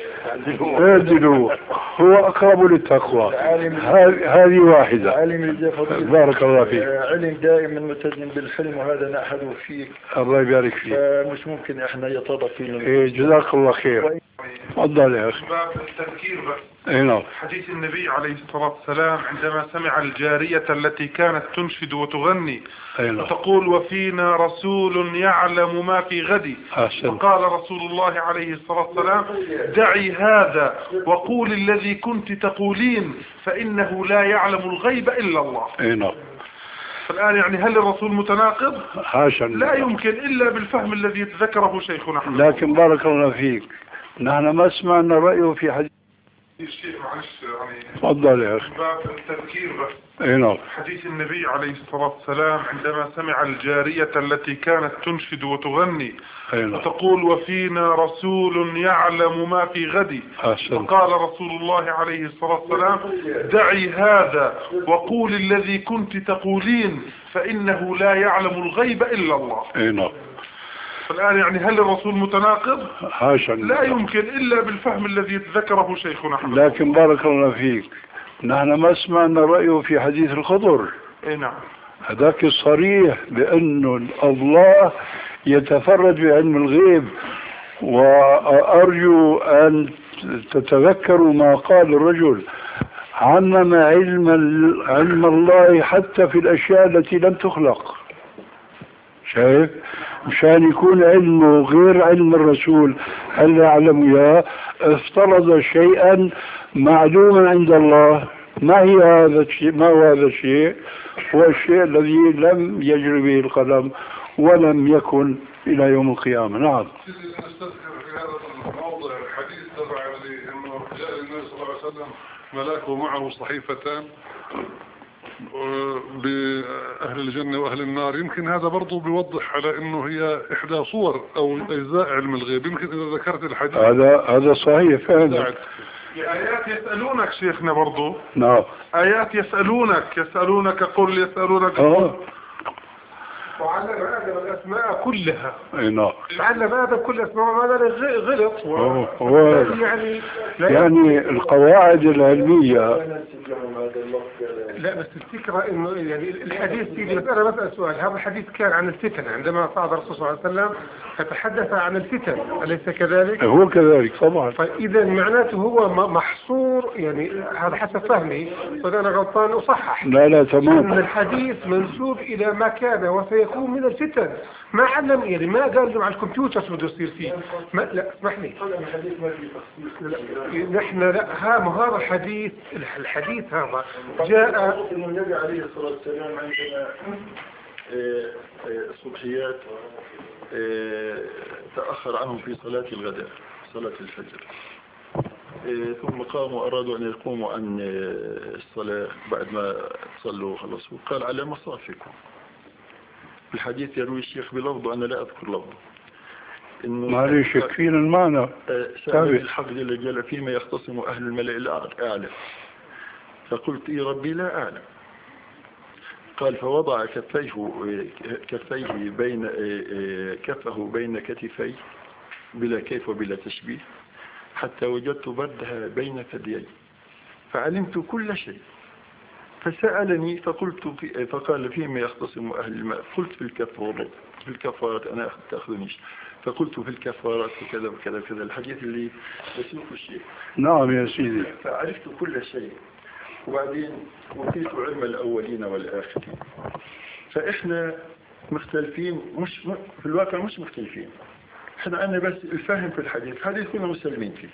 اعدلوا هو أقرب للتقوى. هذه واحدة. بارك الله فيك. علم دائما ملتزم بالحلم وهذا نأحده فيك. الله يبارك فيك. مش ممكن احنا يتطرق فينا. إيه جزاك الله خير. تفضل يا أخي. باب التذكير بس. إيه نعم. حديث النبي عليه الصلاة والسلام عندما سمع الجارية التي كانت تنشد وتغني وتقول وفينا رسول يعلم ما في غد، فقال رسول الله عليه الصلاة والسلام دعي هذا وقول الذي كنت تقولين فإنه لا يعلم الغيب إلا الله. إيه نعم. فالآن يعني هل الرسول متناقض؟ حاشا، لا يمكن إلا بالفهم الذي ذكره شيخنا. لكن بارك الله فيك نحن ما سمعنا رأيه في حديث الشيء معلش يعني. تفضل يا أخي. باب التذكير بس. اي نعم. حديث النبي عليه الصلاة والسلام عندما سمع الجارية التي كانت تنشد وتغني وتقول وفينا رسول يعلم ما في غد، فقال رسول الله عليه الصلاة والسلام دعي هذا وقول الذي كنت تقولين فإنه لا يعلم الغيب إلا الله. اي نعم. فالآن يعني هل الرسول متناقض؟ حاشا، لا يمكن إلا بالفهم الذي ذكره شيخنا. لكن بارك الله فيك نحن ما سمعنا رأيه في حديث الخضر. اي نعم. هذاك الصريح بأنه الله يتفرد بعلم الغيب. وأرجو أن تتذكروا ما قال الرجل عمم علم علم الله حتى في الأشياء التي لم تخلق. شايف؟ مشان يكون علمه غير علم الرسول هل يعلم يا افترض شيئا معلوما عند الله. ما هي هذا الشيء؟ ما هو هذا الشيء؟ هو الشيء الذي لم يجري به القلم ولم يكن إلى يوم القيامة. نعم. نستذكر في هذا الموضع الحديث تبع انه جاء النبي صلى الله عليه وسلم ملاك ومعه صحيفتان بأهل الجنة وأهل النار. يمكن هذا برضو بيوضح على انه هي احدى صور او اجزاء علم الغيب. يمكن اذا ذكرت الحديث هذا هذا صحيح فعلا. آيات يسألونك شيخنا برضو. نعم. آيات يسألونك يسألونك قل يسألونك قل. وعلم آدم الأسماء كلها. اي نعم. علم آدم كل الأسماء وما غلط. و... يعني يعني القواعد العلمية لا بس الفكرة انه يعني الحديث سيدي، بس انا بسأل سؤال، هذا الحديث كان عن الفتن عندما صعد الرسول صلى الله عليه وسلم فتحدث عن الفتن، أليس كذلك؟ هو كذلك طبعا. فاذا معناته هو محصور، يعني هذا حسب فهمي، واذا انا غلطان اصحح. لا لا تمام. ان الحديث منسوب الى ما كان وسيكون من الفتن، ما علم يعني ما قال له على الكمبيوتر شو بده يصير فيه. ما لا اسمح لي، نحن لا ها هذا حديث، الحديث هذا جاء النبي عليه الصلاة والسلام عندما الصبحيات تأخر عنهم في صلاة الغداء، صلاة الفجر، ثم قاموا أرادوا أن يقوموا عن الصلاة بعد ما صلوا وخلصوا، قال على مصافكم. الحديث يروي الشيخ بلفظه، أنا لا أذكر لفظه، إنه معلش يكفينا المعنى. سأل الحق جل جلاله فيما يختصم أهل الملأ الأعلى، فقلت يا ربي لا أعلم. قال فوضع كفيه كفيه بين كفه بين كتفيه بلا كيف وبلا تشبيه، حتى وجدت بردها بين ثديي فعلمت كل شيء. فسألني فقلت في فقال فيما يختصم أهل الماء، قلت في الكفارات في الكفارات أنا تأخذنيش، فقلت في الكفارات وكذا وكذا وكذا، الحديث اللي يسوق الشيء. نعم يا سيدي. فعرفت كل شيء، وبعدين أوتيت علم الأولين والآخرين. فإحنا مختلفين، مش في الواقع مش مختلفين، إحنا عندنا بس الفهم في الحديث، الحديث كنا مسلمين فيه.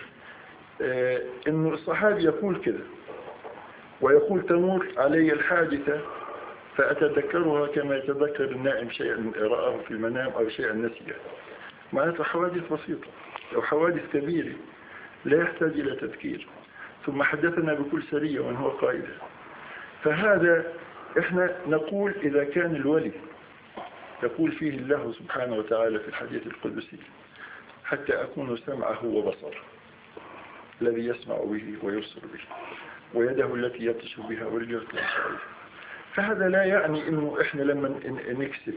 آه إنه الصحابي يقول كذا ويقول تمر علي الحادثة فأتذكرها كما يتذكر النائم شيئا رآه في المنام أو شيئا نسيه. معناته حوادث بسيطة أو حوادث كبيرة لا يحتاج إلى تذكير. ثم حدثنا بكل سرية ومن هو قائدها. فهذا إحنا نقول إذا كان الولي يقول فيه الله سبحانه وتعالى في الحديث القدسي حتى أكون سمعه وبصره الذي يسمع به ويبصر به، ويده التي يبطش بها ورجله التي يمشي بها. فهذا لا يعني إنه إحنا لما نكسب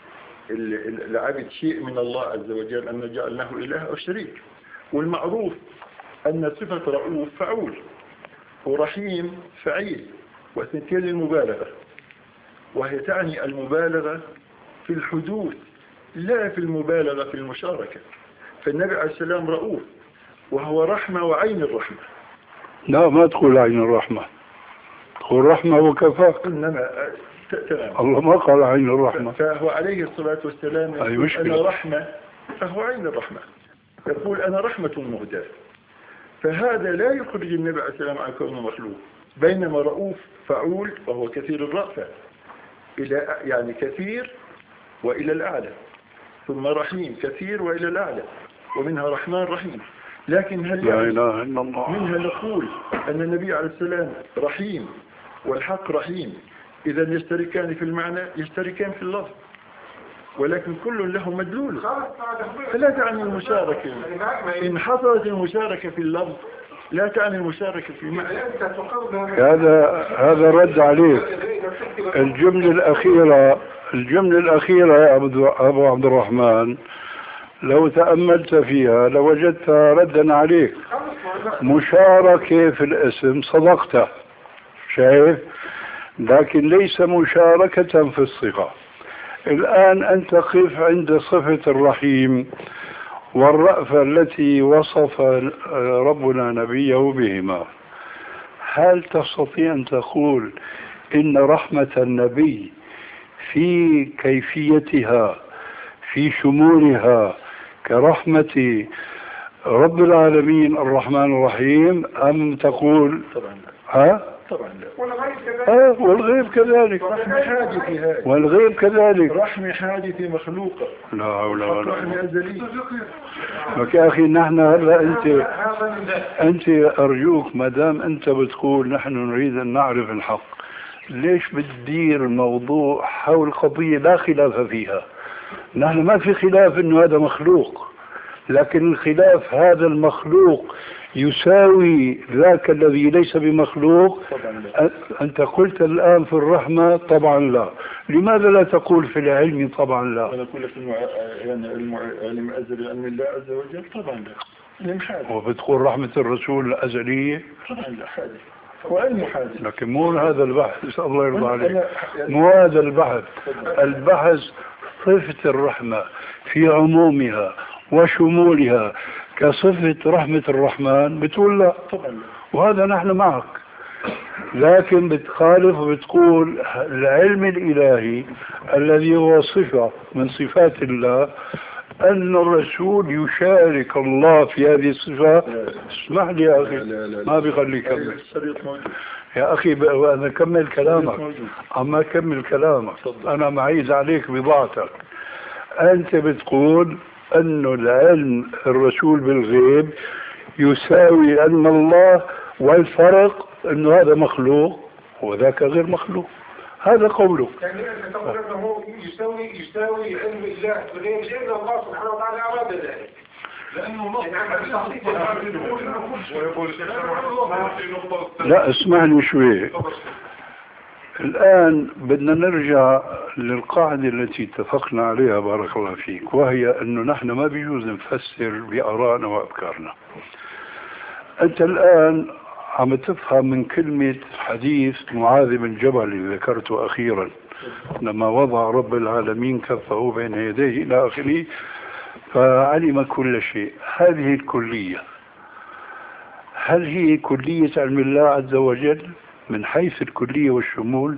العبد شيء من الله عز وجل أن جعلناه إله أو شريك. والمعروف أن صفة رؤوف فعول ورحيم فعيل، وثنتين للمبالغة، وهي تعني المبالغة في الحدوث لا في المبالغة في المشاركة. فالنبي عليه السلام رؤوف وهو رحمة وعين الرحمة. لا ما تقول عين الرحمة، تقول رحمة وكفاك. إنما تمام. الله ما قال عين الرحمة. فهو عليه الصلاة والسلام يقول أنا رحمة، فهو عين الرحمة، يقول أنا رحمة مهداة. فهذا لا يخرج النبي عليه السلام عن كونه مخلوق. بينما رؤوف فعول وهو كثير الرأفة، إلى يعني كثير وإلى الأعلى، ثم رحيم كثير وإلى الأعلى، ومنها رحمن رحيم. لكن هل لا إله إلا الله منها نقول أن النبي عليه السلام رحيم والحق رحيم، إذا يشتركان في المعنى يشتركان في اللفظ، ولكن كل له مدلول. فلا تعني المشاركة إن حصلت المشاركة في اللفظ لا تعني المشاركة في المعنى. هذا هذا رد عليه. الجملة الأخيرة الجملة الأخيرة يا أبو عبد الرحمن لو تأملت فيها لوجدتها ردا عليك. مشاركة في الاسم صدقت، شايف، لكن ليس مشاركة في الصفة. الآن أنت قف عند صفة الرحيم والرأفة التي وصف ربنا نبيه بهما. هل تستطيع أن تقول إن رحمة النبي في كيفيتها في شمولها كرحمة رب العالمين الرحمن الرحيم، أم تقول طبعا ها؟ طبعا لا. آه والغيب كذلك. رحمة حادثة هذه. والغيب كذلك. رحمة حادثة مخلوقة. لا حول ولا قوة. رحمة أزلية. يا أخي نحن هلا أنت أنت أرجوك ما دام أنت بتقول نحن نريد أن نعرف الحق، ليش بتدير الموضوع حول قضية لا خلاف فيها؟ نحن ما في خلاف إنه هذا مخلوق، لكن الخلاف هذا المخلوق يساوي ذاك الذي ليس بمخلوق. أنت قلت الآن في الرحمة طبعا لا، لماذا لا تقول في العلم طبعا لا؟ أنا أقول لك المع... يعني العلم أزلي عن الله عز وجل طبعا لا. وبتقول رحمة الرسول الأزلية طبعا لا حادث. هو علم حادث، لكن مو هذا البحث. الله يرضى عليك، مو هذا البحث. البحث صفة الرحمة في عمومها وشمولها كصفة رحمة الرحمن، بتقول لا طبعا، وهذا نحن معك. لكن بتخالف وبتقول العلم الإلهي الذي هو صفة من صفات الله، أن الرسول يشارك الله في هذه الصفة. اسمح لي يا أخي، ما بيخلي كمل يا أخي، أنا كمل كلامك، أما كمل كلامك، أنا معيز عليك بضاعتك. أنت بتقول أنه العلم الرسول بالغيب يساوي علم الله، والفرق أنه هذا مخلوق وذاك غير مخلوق. هذا قوله. يعني أنت تقول أنه يساوي يساوي علم الله بالغيب لأن الله سبحانه وتعالى أراد ذلك. لا اسمعني شوي. الآن بدنا نرجع للقاعدة التي اتفقنا عليها بارك الله فيك، وهي أنه نحن ما بيجوز نفسر بآرائنا وأفكارنا. أنت الآن عم تفهم من كلمة حديث معاذ بن جبل اللي ذكرته أخيرا، لما وضع رب العالمين كفه بين يديه إلى آخره فعلم كل شيء. هذه الكلية هل هي كلية علم الله عز وجل من حيث الكلية والشمول،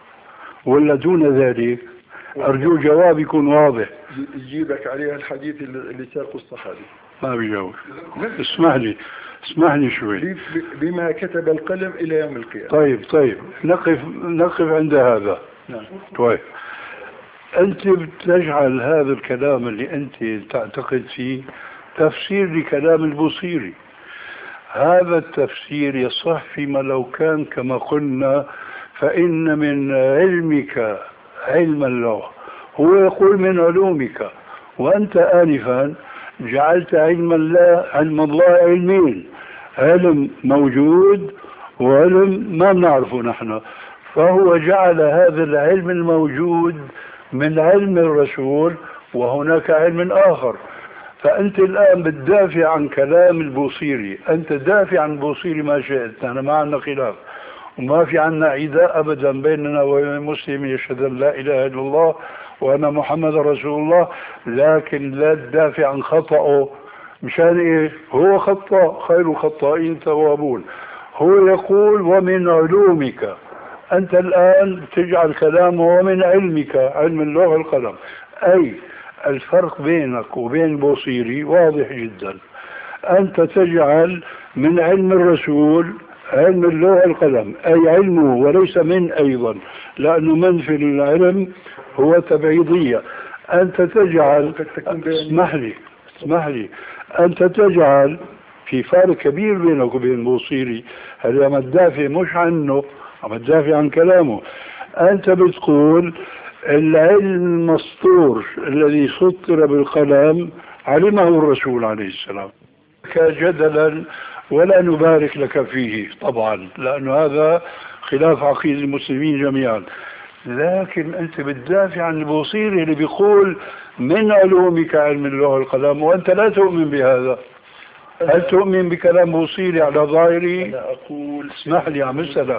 ولا دون ذلك؟ أرجو جواب يكون واضح. يجيبك عليها الحديث اللي ساقه الصحابي. ما بيجاوب. اسمح لي اسمح لي شوي. بما كتب القلم إلى يوم القيامة. طيب طيب نقف نقف عند هذا. نعم. طيب أنت بتجعل هذا الكلام اللي أنت تعتقد فيه تفسير لكلام البوصيري. هذا التفسير يصح فيما لو كان كما قلنا فإن من علمك علم الله، هو يقول من علومك، وأنت آنفا جعلت علم الله علم الله علمين، علم موجود وعلم ما بنعرفه نحن، فهو جعل هذا العلم الموجود من علم الرسول وهناك علم آخر. فأنت الآن بتدافع عن كلام البوصيري، أنت دافع عن البوصيري ما شئت، نحن ما عندنا خلاف وما في عنا عداء أبدا بيننا وبين مسلم يشهد أن لا إله إلا الله وأن محمد رسول الله، لكن لا تدافع عن خطأه. مشان إيه؟ هو خطأ، خير الخطائين توابون. هو يقول ومن علومك، أنت الآن تجعل كلامه ومن علمك، علم اللغة والقلم. أي الفرق بينك وبين البوصيري واضح جدا. أنت تجعل من علم الرسول علم اللغة والقلم، أي علمه وليس من أيضا، لأنه من في العلم هو تبعيضية. أنت تجعل اسمح لي اسمح لي أنت تجعل في فارق كبير بينك وبين البوصيري. هل عم تدافع مش عنه، عم تدافع عن كلامه. أنت بتقول العلم المسطور الذي سطر بالقلم علمه الرسول عليه السلام. كجدلا ولا نبارك لك فيه طبعا، لأنه هذا خلاف عقيدة المسلمين جميعا. لكن أنت بتدافع عن البوصيري اللي بيقول من علومك علم اللغة والقلم، وأنت لا تؤمن بهذا. هل تؤمن بكلام بوصيري على ظاهري؟ أنا أقول اسمح لي عم أسألك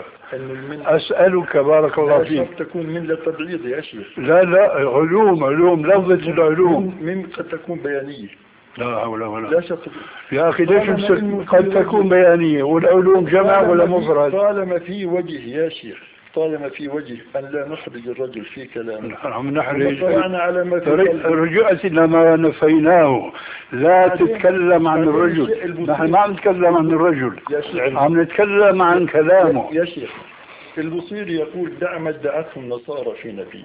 أسألك بارك الله فيك. تكون من لتبعيض يا شيخ. لا لا علوم علوم لفظة العلوم من قد تكون بيانية. لا حول ولا لا شك. يا أخي ليش قد تكون بيانية والعلوم جمع ولا مفرد؟ طالما في وجه يا شيخ، طالما في وجه أن لا نحرج الرجل في كلامه. نحن نحرج على ما رجعت إلى ما نفيناه. لا تتكلم عن الرجل، نحن ما عم نتكلم عن الرجل، عم نتكلم عن كلامه. يا شيخ البوصيري يقول دع ما ادعته النصارى في نبيه.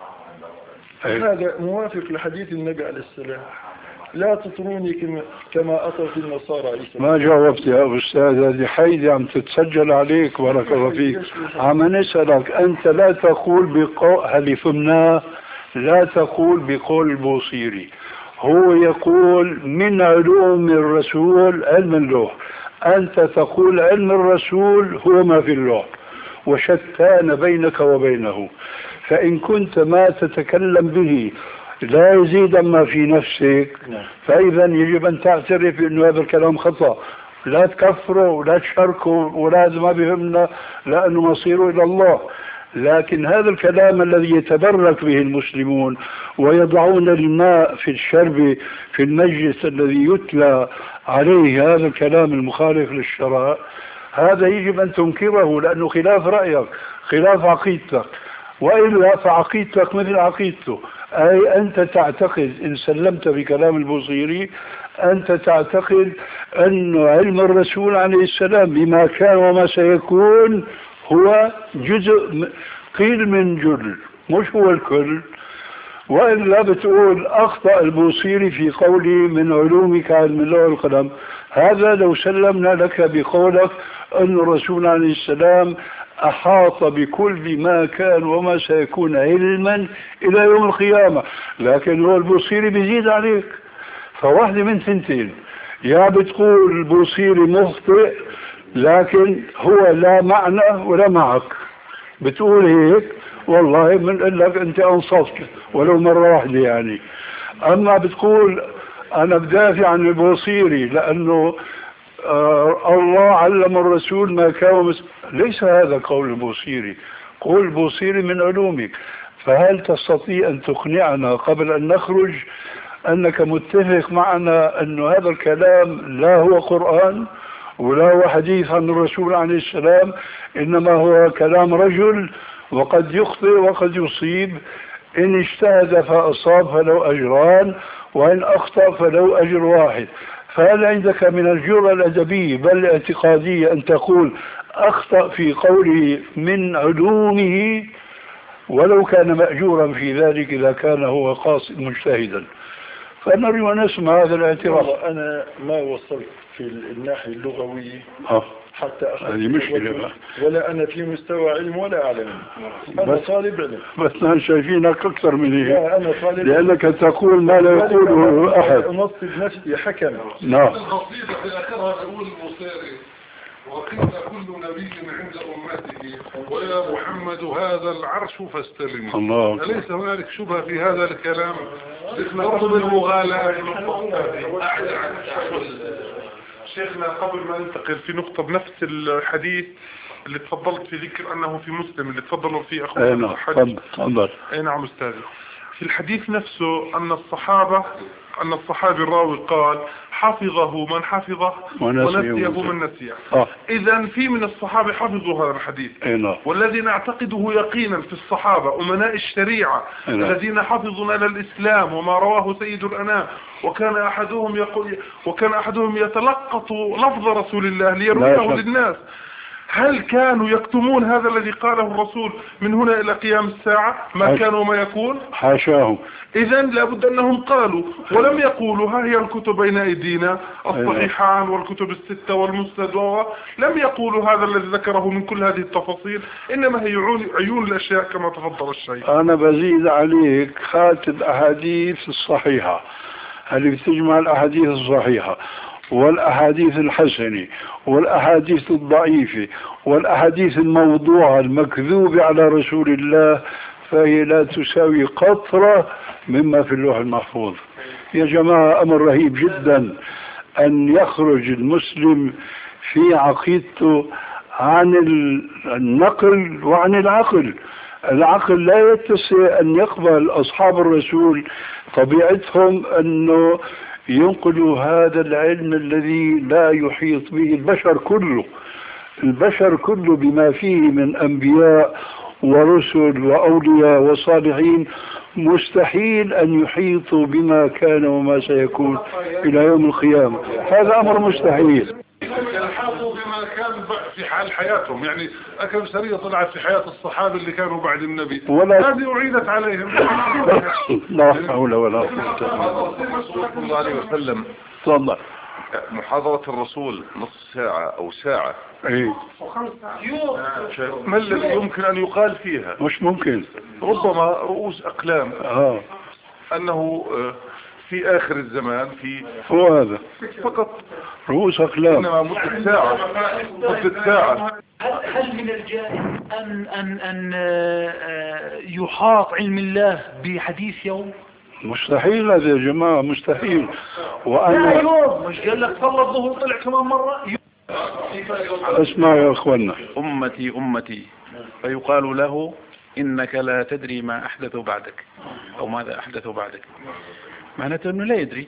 هذا موافق لحديث النبي عليه السلام، لا تطروني كما أطرت النصارى عيسى. ما جاوبت يا أستاذ، هذه حيدي عم تتسجل عليك بارك الله فيك. عم نسألك أنت لا تقول بقول هل فهمناه، لا تقول بقول البوصيري. هو يقول من علوم الرسول علم اللغة، أنت تقول علم الرسول هو ما في اللغة، وشتان بينك وبينه. فإن كنت ما تتكلم به لا يزيد ما في نفسك، فإذا يجب أن تعترف أن هذا الكلام خطأ. لا تكفروا ولا تشركوا ولا ما بيهمنا لأنه مصيره إلى الله. لكن هذا الكلام الذي يتبرك به المسلمون ويضعون الماء في الشرب في المجلس الذي يتلى عليه هذا الكلام المخالف للشرع، هذا يجب أن تنكره لأنه خلاف رأيك، خلاف عقيدتك، وإلا فعقيدتك مثل عقيدته. أي أنت تعتقد إن سلمت بكلام البوصيري أنت تعتقد أن علم الرسول عليه السلام بما كان وما سيكون هو جزء قيل من جل، مش هو الكل. وإلا بتقول أخطأ البوصيري في قوله من علومك علم اللوح والقلم. هذا لو سلمنا لك بقولك أن الرسول عليه السلام أحاط بكل ما كان وما سيكون علما إلى يوم القيامة، لكن هو البوصيري بيزيد عليك. فواحدة من ثنتين، يا بتقول البوصيري مخطئ لكن هو لا معنى ولا معك، بتقول هيك والله بنقول لك أنت أنصفت ولو مرة واحدة يعني. أما بتقول أنا بدافع عن البوصيري لأنه آه الله علم الرسول ما كان، ليس هذا قول البوصيري، قول البوصيري من علومك. فهل تستطيع أن تقنعنا قبل أن نخرج أنك متفق معنا أن هذا الكلام لا هو قرآن ولا هو حديث عن الرسول عليه السلام، إنما هو كلام رجل وقد يخطئ وقد يصيب، إن اجتهد فأصاب فله أجران وإن أخطأ فله أجر واحد. فهل عندك من الجرأة الأدبية بل الاعتقادية أن تقول أخطأ في قوله من علومه ولو كان مأجورا في ذلك إذا كان هو قاصد مجتهدا؟ فنريد أن نسمع هذا الاعتراف. أنا ما وصلت في الناحية اللغوية ها. حتى هذه مشكلة، ولا أنا في مستوى علم ولا أعلم. أنا طالب علم، بس نحن شايفينك أكثر من هيك. لا أنا طالب لأنك تقول ما لا يقوله أحد. أنصب نفسي حكم. نعم. القصيدة في آخرها يقول البوصيري وقيل كل نبي عند أمته ويا محمد هذا العرش فاستلم. الله. أليس هنالك شبهة في هذا الكلام؟ برضو بالمغالاة. شيخنا قبل ما ننتقل في نقطة بنفس الحديث اللي تفضلت في ذكر أنه في مسلم اللي تفضلوا فيه أخونا. أي نعم تفضل. أي نعم أستاذي. في الحديث نفسه أن الصحابة أن الصحابي الراوي قال حفظه من حفظه ونسيه من نسيه. آه. إذن في من الصحابة حفظوا هذا الحديث. نعم. والذي نعتقده يقينا في الصحابة أمناء الشريعة نعم. الذين حفظوا لنا الإسلام وما رواه سيد الأنام، وكان أحدهم يقول وكان أحدهم يتلقط لفظ رسول الله ليرويه للناس. هل كانوا يكتمون هذا الذي قاله الرسول من هنا إلى قيام الساعة ما كان وما يكون؟ حاشاهم. إذن لابد أنهم قالوا ولم يقولوا ها هي الكتب بين أيدينا الصحيحان والكتب الستة والمسند، لم يقولوا هذا الذي ذكره من كل هذه التفاصيل، إنما هي عيون الأشياء كما تفضل الشيخ. أنا بزيد عليك خاتم الأحاديث الصحيحة اللي بتجمع الأحاديث الصحيحة والأحاديث الحسنة والأحاديث الضعيفة والأحاديث الموضوعة المكذوبة على رسول الله، فهي لا تساوي قطرة مما في اللوح المحفوظ. يا جماعة أمر رهيب جدا أن يخرج المسلم في عقيدته عن النقل وعن العقل. العقل لا يتسع أن يقبل أصحاب الرسول، طبيعتهم أنه ينقلوا هذا العلم الذي لا يحيط به البشر كله. البشر كله بما فيه من أنبياء ورسل وأولياء وصالحين مستحيل أن يحيطوا بما كان وما سيكون إلى يوم القيامة. هذا أمر مستحيل. يحاطوا بما كان في حال حياتهم، يعني أكرم سرية طلعت في حياة الصحابة اللي كانوا بعد النبي هذه أعيدت عليهم. لا حول ولا قوة صلى الله عليه وسلم. تفضل. محاضرة الرسول نص ساعة أو ساعة. ايه ما الذي يمكن أن يقال فيها؟ مش ممكن. ربما رؤوس أقلام. آه. أنه في آخر الزمان في هو هذا فقط رؤوس أقلام، إنما مدة ساعة مدة ساعة. هل من الجائز أن أن أن يحاط علم الله بحديث يوم؟ مستحيل هذا يا جماعة، مستحيل. وأنا يوم مش قال لك صلى الظهر طلع كمان مرة. اسمع يا أخوانا، أمتي أمتي فيقال له إنك لا تدري ما أحدث بعدك أو ماذا أحدث بعدك، معناته أنه لا يدري.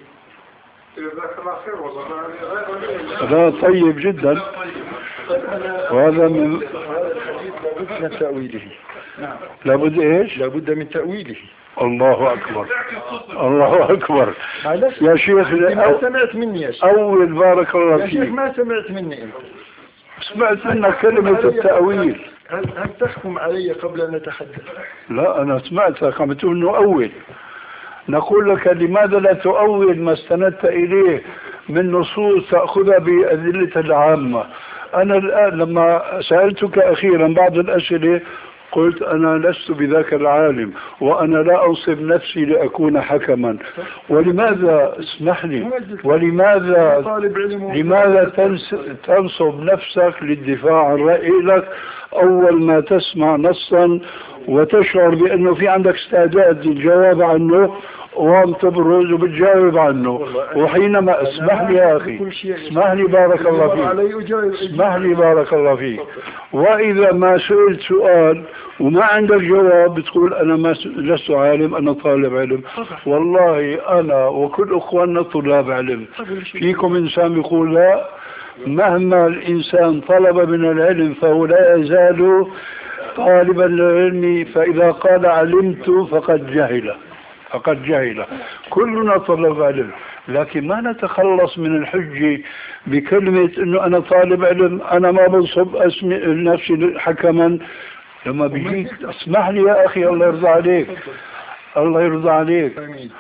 لا طيب جدا. وهذا من لابد من تأويله. لابد إيش؟ لابد من تأويله. الله أكبر، الله أكبر يا شيخ. ما سمعت مني يا شيخ. أول بارك الله فيك يا شيخ، ما سمعت مني أنت. سمعت منك كلمة التأويل. هل, هل تحكم علي قبل أن نتحدث؟ لا أنا سمعتك عم تقول إنه أول. نقول لك لماذا لا تؤول ما استندت إليه من نصوص تأخذها بأدلة العامة؟ أنا الآن لما سألتك أخيرا بعض الأسئلة قلت أنا لست بذاك العالم وأنا لا أنصب نفسي لأكون حكما. ولماذا اسمح لي ولماذا لماذا تنصب نفسك للدفاع عن رأيك أول ما تسمع نصا وتشعر بأنه في عندك استعداد للجواب عنه وهم تبرز وبتجاوب عنه؟ وحينما اسمح لي يا أخي، اسمح لي بارك الله فيك، اسمح لي بارك الله فيك، وإذا ما سئلت سؤال وما عندك جواب بتقول أنا ما لست عالم، أنا طالب علم. والله أنا وكل أخواننا طلاب علم. فيكم إنسان يقول لا، مهما الإنسان طلب من العلم فهو لا يزال طالبا للعلم، فإذا قال علمت فقد جهل، فقد جهل. كلنا طلب علم، لكن ما نتخلص من الحجة بكلمة انه انا طالب علم، انا ما بنصب اسمي نفسي حكما. لما بيجيك اسمح لي يا اخي، الله يرضى عليك، الله يرضى عليك.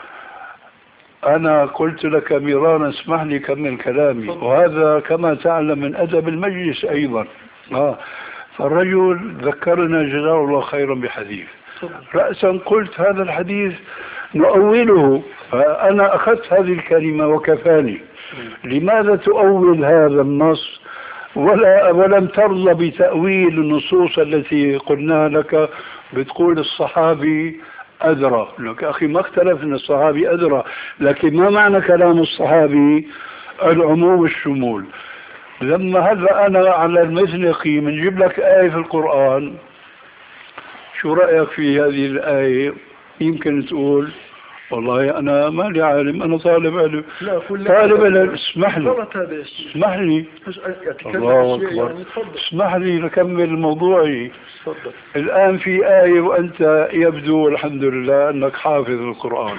انا قلت لك مرارا اسمح لي كمل كلامي، وهذا كما تعلم من ادب المجلس ايضا. اه فالرجل ذكرنا جزاه الله خيرا بحديث، رأسا قلت هذا الحديث نؤوله، فأنا أخذت هذه الكلمة وكفاني. لماذا تؤول هذا النص ولا ولم ترضى بتأويل النصوص التي قلنا لك؟ بتقول الصحابي أدرى. لك أخي ما اختلف أن الصحابي أدرى، لكن ما معنى كلام الصحابي؟ العموم والشمول. لما هذا أنا على المزنقي بنجيب لك آية في القرآن، شو رأيك في هذه الآية؟ يمكن تقول والله أنا ما لي عالم، أنا طالب علم. طالب علم. اسمح لي اسمح لي الله أكبر، اسمح لي نكمل موضوعي. الآن في آية وأنت يبدو الحمد لله أنك حافظ القرآن.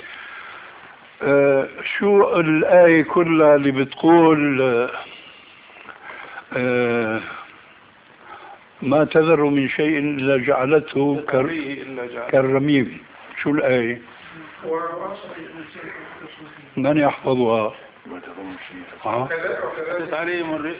آه شو الآية كلها اللي بتقول آه ما تذر من شيء إلا جعلته كالرميم؟ شو الآية؟ من يحفظها؟ ما تذر من شيء آه. أتت عليه من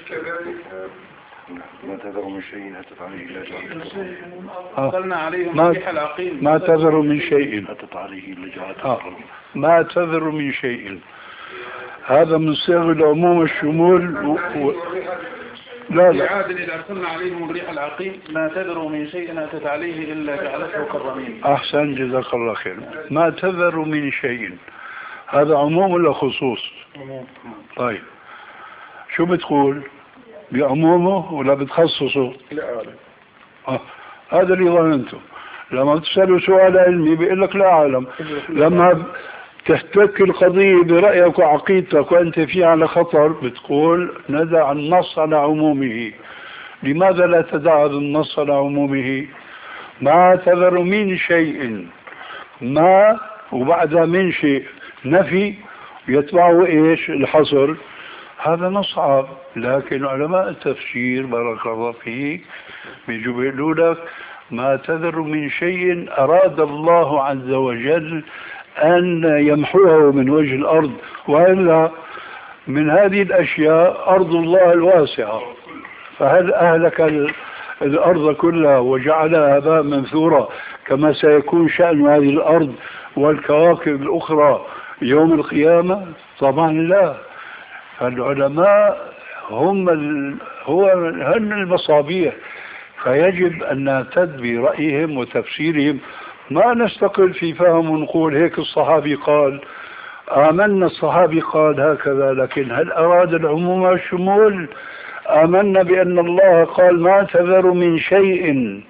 ما تذر من شيء أتت عليه إلا جعلته. قلنا عليهم الريح العقيم. ما تذر من شيء أتت عليه إلا جعلته. آه. ما تذر من شيء، هذا من صيغ العموم الشمول. و... و... لا لا عاد إذا أرسلنا عليهم الريح العقيم ما تذر من شيء أتت عليه إلا جعلته كالرميم. أحسن جزاك الله خير. ما تذر من شيء هذا عموم ولا خصوص؟ طيب شو بتقول؟ بعمومه ولا بتخصصه؟ لا أعلم. آه. هذا اللي ظننته. لما بتسأله سؤال علمي بيقول لك لا أعلم. لما تحتك القضية برأيك وعقيدتك وأنت فيه على خطر بتقول ندع النص على عمومه. لماذا لا تدع النص على عمومه؟ ما تذر من شيء، ما وبعد من شيء نفي يتبعه إيش؟ الحصر. هذا نصعب، لكن علماء التفسير بارك الله فيك بيجوا بيقولوا لك ما تذر من شيء أراد الله عز وجل أن يمحوه من وجه الأرض، وإلا من هذه الأشياء أرض الله الواسعة، فهل أهلك الأرض كلها وجعلها هباء منثورا كما سيكون شأن هذه الأرض والكواكب الأخرى يوم القيامة؟ طبعا لا. فالعلماء هم ال... هو هم المصابيح، فيجب أن نعتد برأيهم وتفسيرهم ما نستقل في فهم ونقول هيك الصحابي قال، آمنا الصحابي قال هكذا، لكن هل أراد العموم والشمول؟ آمنا بأن الله قال ما تذر من شيء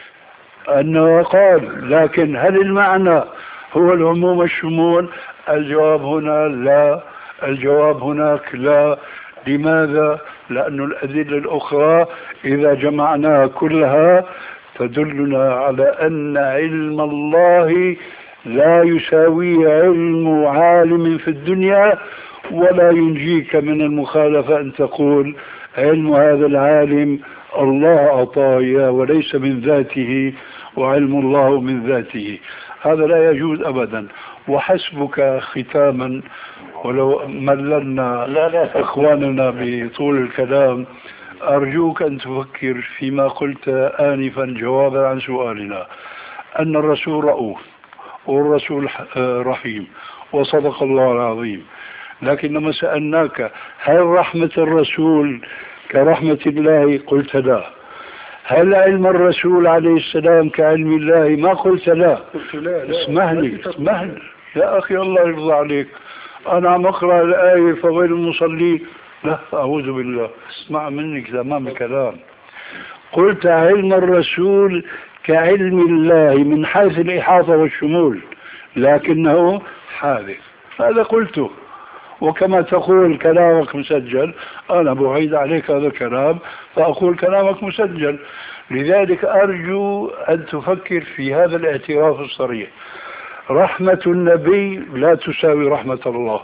أنه قال، لكن هل المعنى هو العموم والشمول؟ الجواب هنا لا، الجواب هناك لا. لماذا؟ لأن الأدلة الأخرى إذا جمعناها كلها تدلنا على أن علم الله لا يساوي علم عالم في الدنيا، ولا ينجيك من المخالفة أن تقول علم هذا العالم الله أعطاه إياه وليس من ذاته، وعلم الله من ذاته، هذا لا يجوز أبدا. وحسبك ختاما، ولو مللنا لا لا إخواننا بطول الكلام، أرجوك أن تفكر فيما قلت آنفا جوابا عن سؤالنا، أن الرسول رؤوف والرسول رحيم وصدق الله العظيم، لكن لما سألناك هل رحمة الرسول كرحمة الله قلت لا، هل علم الرسول عليه السلام كعلم الله ما قلت لا. قلت لا لا اسمح لي اسمح لي يا أخي الله يرضى عليك، أنا عم أقرأ الآية فويل المصلين، لا أعوذ بالله، اسمع مني تمام الكلام. قلت علم الرسول كعلم الله من حيث الإحاطة والشمول، لكنه حادث، هذا قلته. وكما تقول كلامك مسجل، أنا بعيد عليك هذا الكلام فأقول كلامك مسجل. لذلك أرجو أن تفكر في هذا الاعتراف الصريح، رحمة النبي لا تساوي رحمة الله،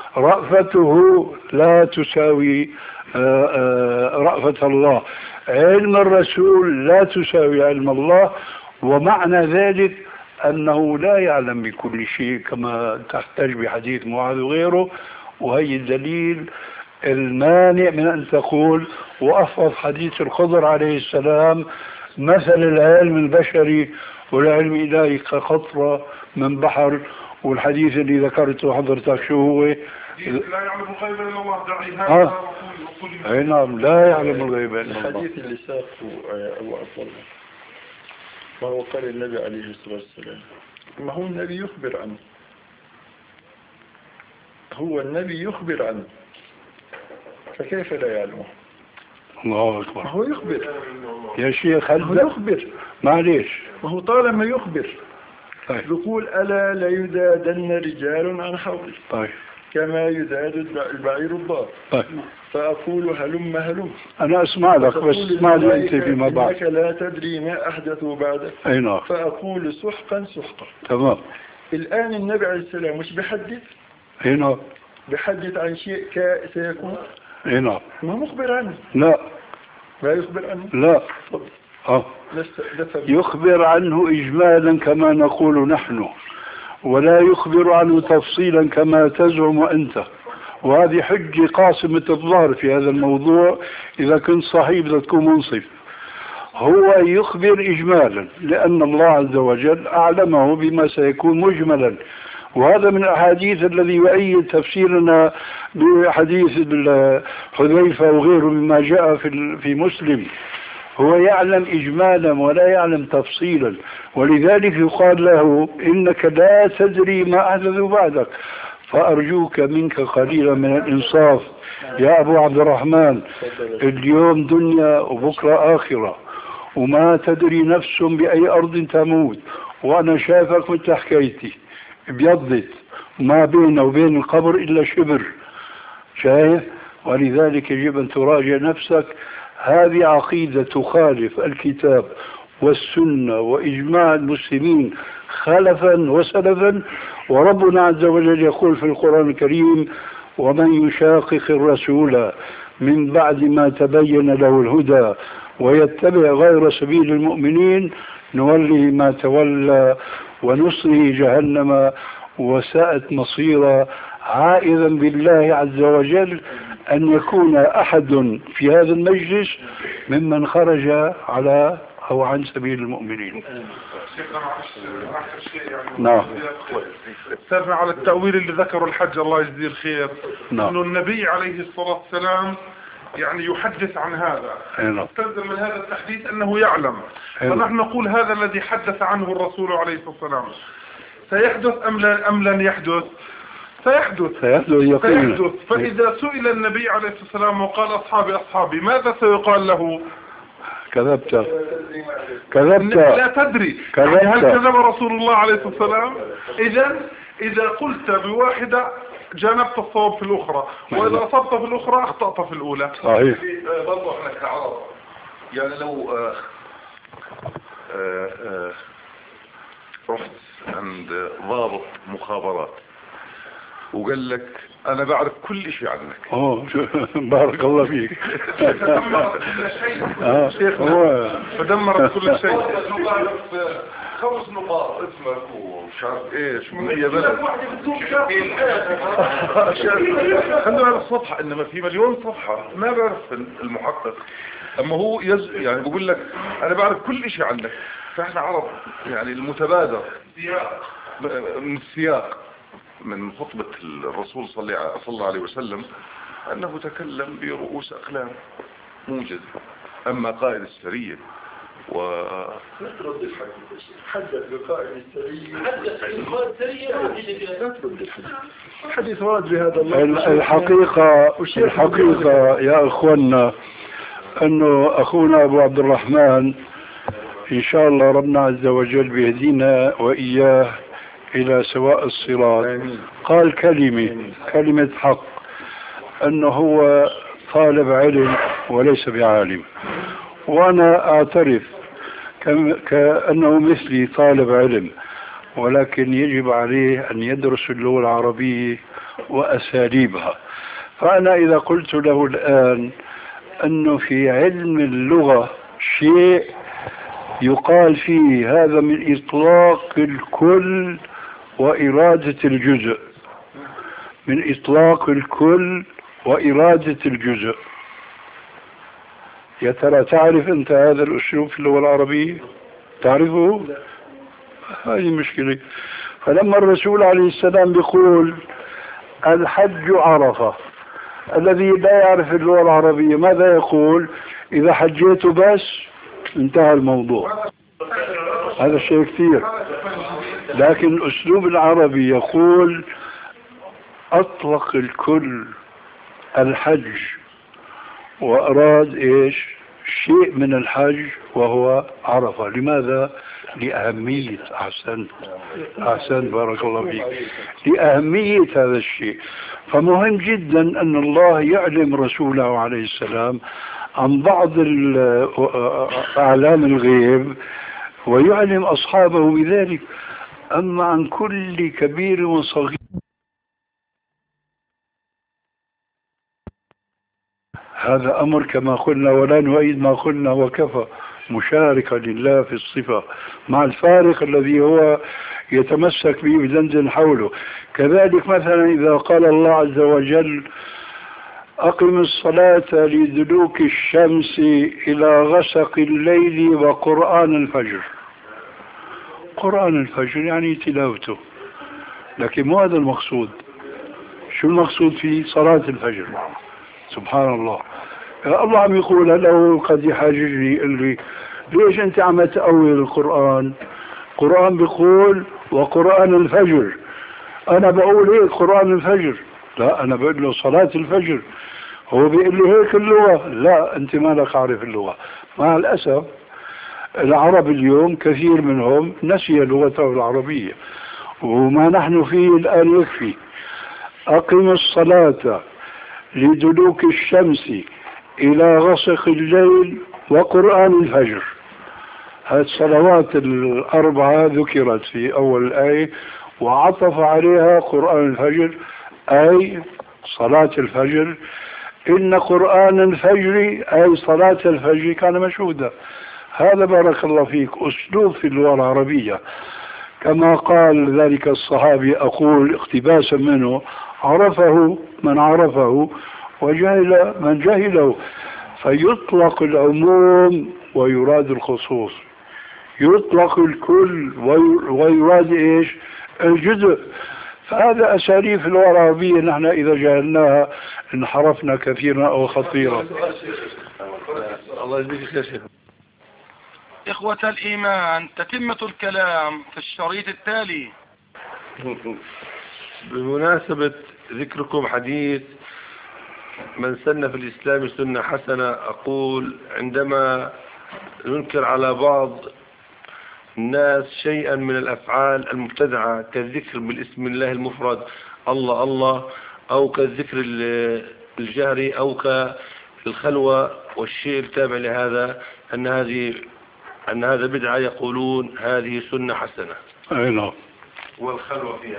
رأفته لا تساوي رأفة الله، علم الرسول لا تساوي علم الله. ومعنى ذلك أنه لا يعلم بكل شيء كما تحتاج بحديث معاذ وغيره، وهي الدليل المانع من أن تقول وأفضل حديث الخضر عليه السلام مثل العلم البشري والعلم الإلهي كقطرة من بحر. والحديث اللي ذكرته حضرتك شو هو؟ لا يعلم الغيب إلا الله، دعي هذا آه. أي نعم، لا يعلم الغيب إلا الله. الحديث اللي ساقه أبو عبد الله ما هو قال النبي عليه الصلاة والسلام، ما هو النبي يخبر عنه، هو النبي يخبر عنه، فكيف لا يعلمه؟ الله أكبر. ما هو يخبر يا شيخ، هل هو يخبر؟ معليش، ما هو طالما يخبر طيب. يقول ألا لا يدادن رجال عن حوضي، طيب. كما يداد البعير الضار، طيب. فأقول هلم هلم، أنا أسمع لك بس اسمع لي أنت فيما بعد، إنك لا تدري ما أحدثوا بعدك، أي نعم. فأقول سحقا سحقا. تمام. الآن النبي عليه السلام مش بحدث، أي نعم، بحدث عن شيء سيكون، أي نعم، ما مخبر عنه، لا لا يخبر عنه، لا آه. يخبر عنه إجمالا كما نقول نحن، ولا يخبر عنه تفصيلا كما تزعم أنت، وهذه حجة قاسمة الظهر في هذا الموضوع. إذا كنت صحيح بدك تكون منصف. هو يخبر إجمالا لأن الله عز وجل أعلمه بما سيكون مجملا، وهذا من الأحاديث الذي يؤيد تفسيرنا بحديث حذيفة وغيره مما جاء في في مسلم. هو يعلم إجمالا ولا يعلم تفصيلا، ولذلك يقال له إنك لا تدري ما أحدث بعدك. فأرجوك منك قليلا من الإنصاف يا أبو عبد الرحمن، اليوم دنيا وبكرة آخرة، وما تدري نفس بأي أرض تموت. وأنا شايفك مثل حكايتي ابيضت ما بين وبين القبر إلا شبر، شايف؟ ولذلك يجب أن تراجع نفسك. هذه عقيدة تخالف الكتاب والسنة وإجماع المسلمين خلفا وسلفا. وربنا عز وجل يقول في القرآن الكريم: ومن يشاقق الرسول من بعد ما تبين له الهدى ويتبع غير سبيل المؤمنين نوله ما تولى ونصره جهنم وساءت مصيرا. عائذا بالله عز وجل أن يكون أحد في هذا المجلس ممن خرج على أو عن سبيل المؤمنين. نعم. استاذنا على التأويل اللي ذكره الحج الله يجزيه الخير، نعم. أنه النبي عليه الصلاة والسلام يعني يحدث عن هذا نعم. تلزم من هذا التحديث أنه يعلم. نعم. فنحن نقول هذا الذي حدث عنه الرسول عليه الصلاة والسلام سيحدث أم, لا أم لن يحدث؟ سيحدث. سيحدث يقينا. سيحدث. فإذا سئل النبي عليه الصلاة والسلام وقال أصحابي أصحابي ماذا سيقال له؟ كذبت كذبت لا تدري. كذبت. هل كذب رسول الله عليه الصلاة والسلام؟ إذا إذا قلت بواحدة جانبت الصواب في الأخرى، وإذا أصبت في الأخرى أخطأت في الأولى. صحيح. برضو احنا كعرب يعني لو آه آه آه رحت عند ضابط مخابرات وقال لك انا بعرف كل شيء عنك. اوه بارك الله فيك. فدمرت كل شيء. خمس نقاط اسمك ومش عارف ايش من اي بلد. خلوا على الصفحة، انما في مليون صفحة ما بعرف المحقق. اما هو يز... يعني بقول لك انا بعرف كل شيء عنك. فاحنا عرب يعني المتبادر من السياق من خطبة الرسول صلى الله عليه وسلم أنه تكلم برؤوس أقلام موجز. أما قائد السرية و لا ترد الحديث، حدث بقائد السرية حدث بقائد السرية لا ترد الحديث. الحديث ورد بهذا الله. الحقيقة الحقيقة يا أخوانا أنه أخونا أبو عبد الرحمن إن شاء الله ربنا عز وجل بيهدينا وإياه إلى سواء الصراط. قال كلمة كلمة حق أنه هو طالب علم وليس بعالم، وأنا أعترف كأنه مثلي طالب علم، ولكن يجب عليه أن يدرس اللغة العربية وأساليبها. فأنا إذا قلت له الآن أنه في علم اللغة شيء يقال فيه هذا من إطلاق الكل وإرادة الجزء، من إطلاق الكل وإرادة الجزء. يا ترى تعرف أنت هذا الأسلوب في اللغة العربية؟ تعرفه؟ هذه مشكلة. فلما الرسول عليه السلام بيقول الحج عرفة، الذي لا يعرف اللغة العربية ماذا يقول؟ إذا حجيت بس انتهى الموضوع. هذا الشيء كثير. لكن الأسلوب العربي يقول أطلق الكل الحج وأراد إيش؟ شيء من الحج وهو عرفة. لماذا؟ لأهمية. أحسنت أحسنت بارك الله فيك. لأهمية هذا الشيء. فمهم جدا أن الله يعلم رسوله عليه السلام عن بعض أعلام الغيب ويعلم أصحابه بذلك. أما عن كل كبير وصغير هذا أمر كما قلنا ولا نؤيد ما قلنا وكفى مشاركة لله في الصفة، مع الفارق الذي هو يتمسك به بدندن حوله. كذلك مثلا إذا قال الله عز وجل أقم الصلاة لدلوك الشمس إلى غسق الليل وقرآن الفجر. قرآن الفجر يعني تلاوته، لكن مو هذا المقصود. شو المقصود فيه؟ صلاة الفجر. سبحان الله. الله عم يقول له قد يحاججني يقول لي ليش أنت عم تأول القرآن؟ القرآن بيقول وقرآن الفجر. أنا بقول إيه قرآن الفجر؟ لا أنا بقول له صلاة الفجر. هو بيقول لي هيك اللغة؟ لا أنت ما لك عارف اللغة. مع الأسف العرب اليوم كثير منهم نسي لغته العربية، وما نحن فيه الآن يكفي. أقم الصلاة لدلوك الشمس إلى غسق الليل وقرآن الفجر. هذه الصلوات الأربعة ذكرت في أول الآية وعطف عليها قرآن الفجر أي صلاة الفجر. إن قرآن الفجر أي صلاة الفجر كان مشهودا. هذا بارك الله فيك أسلوب في اللغة العربية، كما قال ذلك الصحابي أقول اقتباسا منه عرفه من عرفه وجهل من جهله. فيطلق العموم ويراد الخصوص، يطلق الكل ويراد إيش؟ الجزء. هذا أساليب اللغة العربية نحن إذا جهلناها انحرفنا كثيرا أو خطيرا. الله يجزيك خير شيخ. إخوة الإيمان، تتمة الكلام في الشريط التالي. بمناسبة ذكركم حديث من سن في الإسلام سنة حسنة، أقول عندما ننكر على بعض الناس شيئا من الأفعال المبتدعة كالذكر بالاسم الله المفرد الله الله، أو كالذكر الجهري، أو كالخلوة والشيء التابع لهذا، أن هذه أن هذا بدعة، يقولون هذه سنة حسنة. أي نعم. والخلوة فيها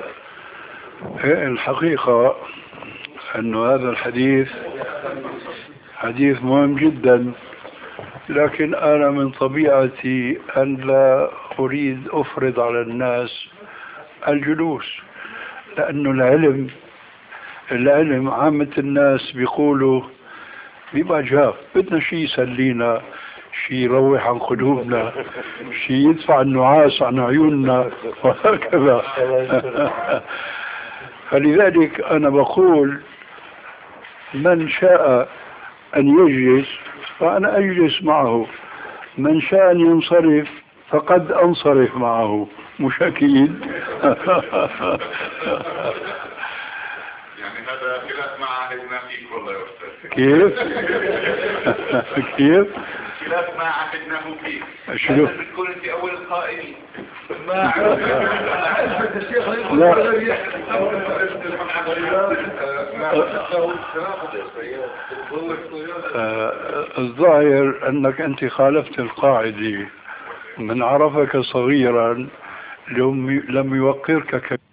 الحقيقة أن هذا الحديث حديث مهم جدا، لكن أنا من طبيعتي أن لا أريد أفرض على الناس الجلوس، لأنه العلم العلم عامة الناس بيقولوا بيبقى جاف، بدنا شيء يسلينا، شيء يروح عن قلوبنا، شيء يدفع النعاس عن عيوننا وهكذا. فلذلك أنا بقول من شاء أن يجلس فأنا أجلس معه، من شاء أن ينصرف فقد أنصرف معه، مش أكيد. يعني هذا خلاف ما عهدنا فيه والله يا أستاذ. كيف؟ كيف؟ خلاف ما عهدناه فيه. شنو؟ بتكون في أول القائمين. ما عهدنا الشيخ الظاهر أنك أنت خالفت القاعدة، من عرفك صغيرا لم يوقرك كبيرا.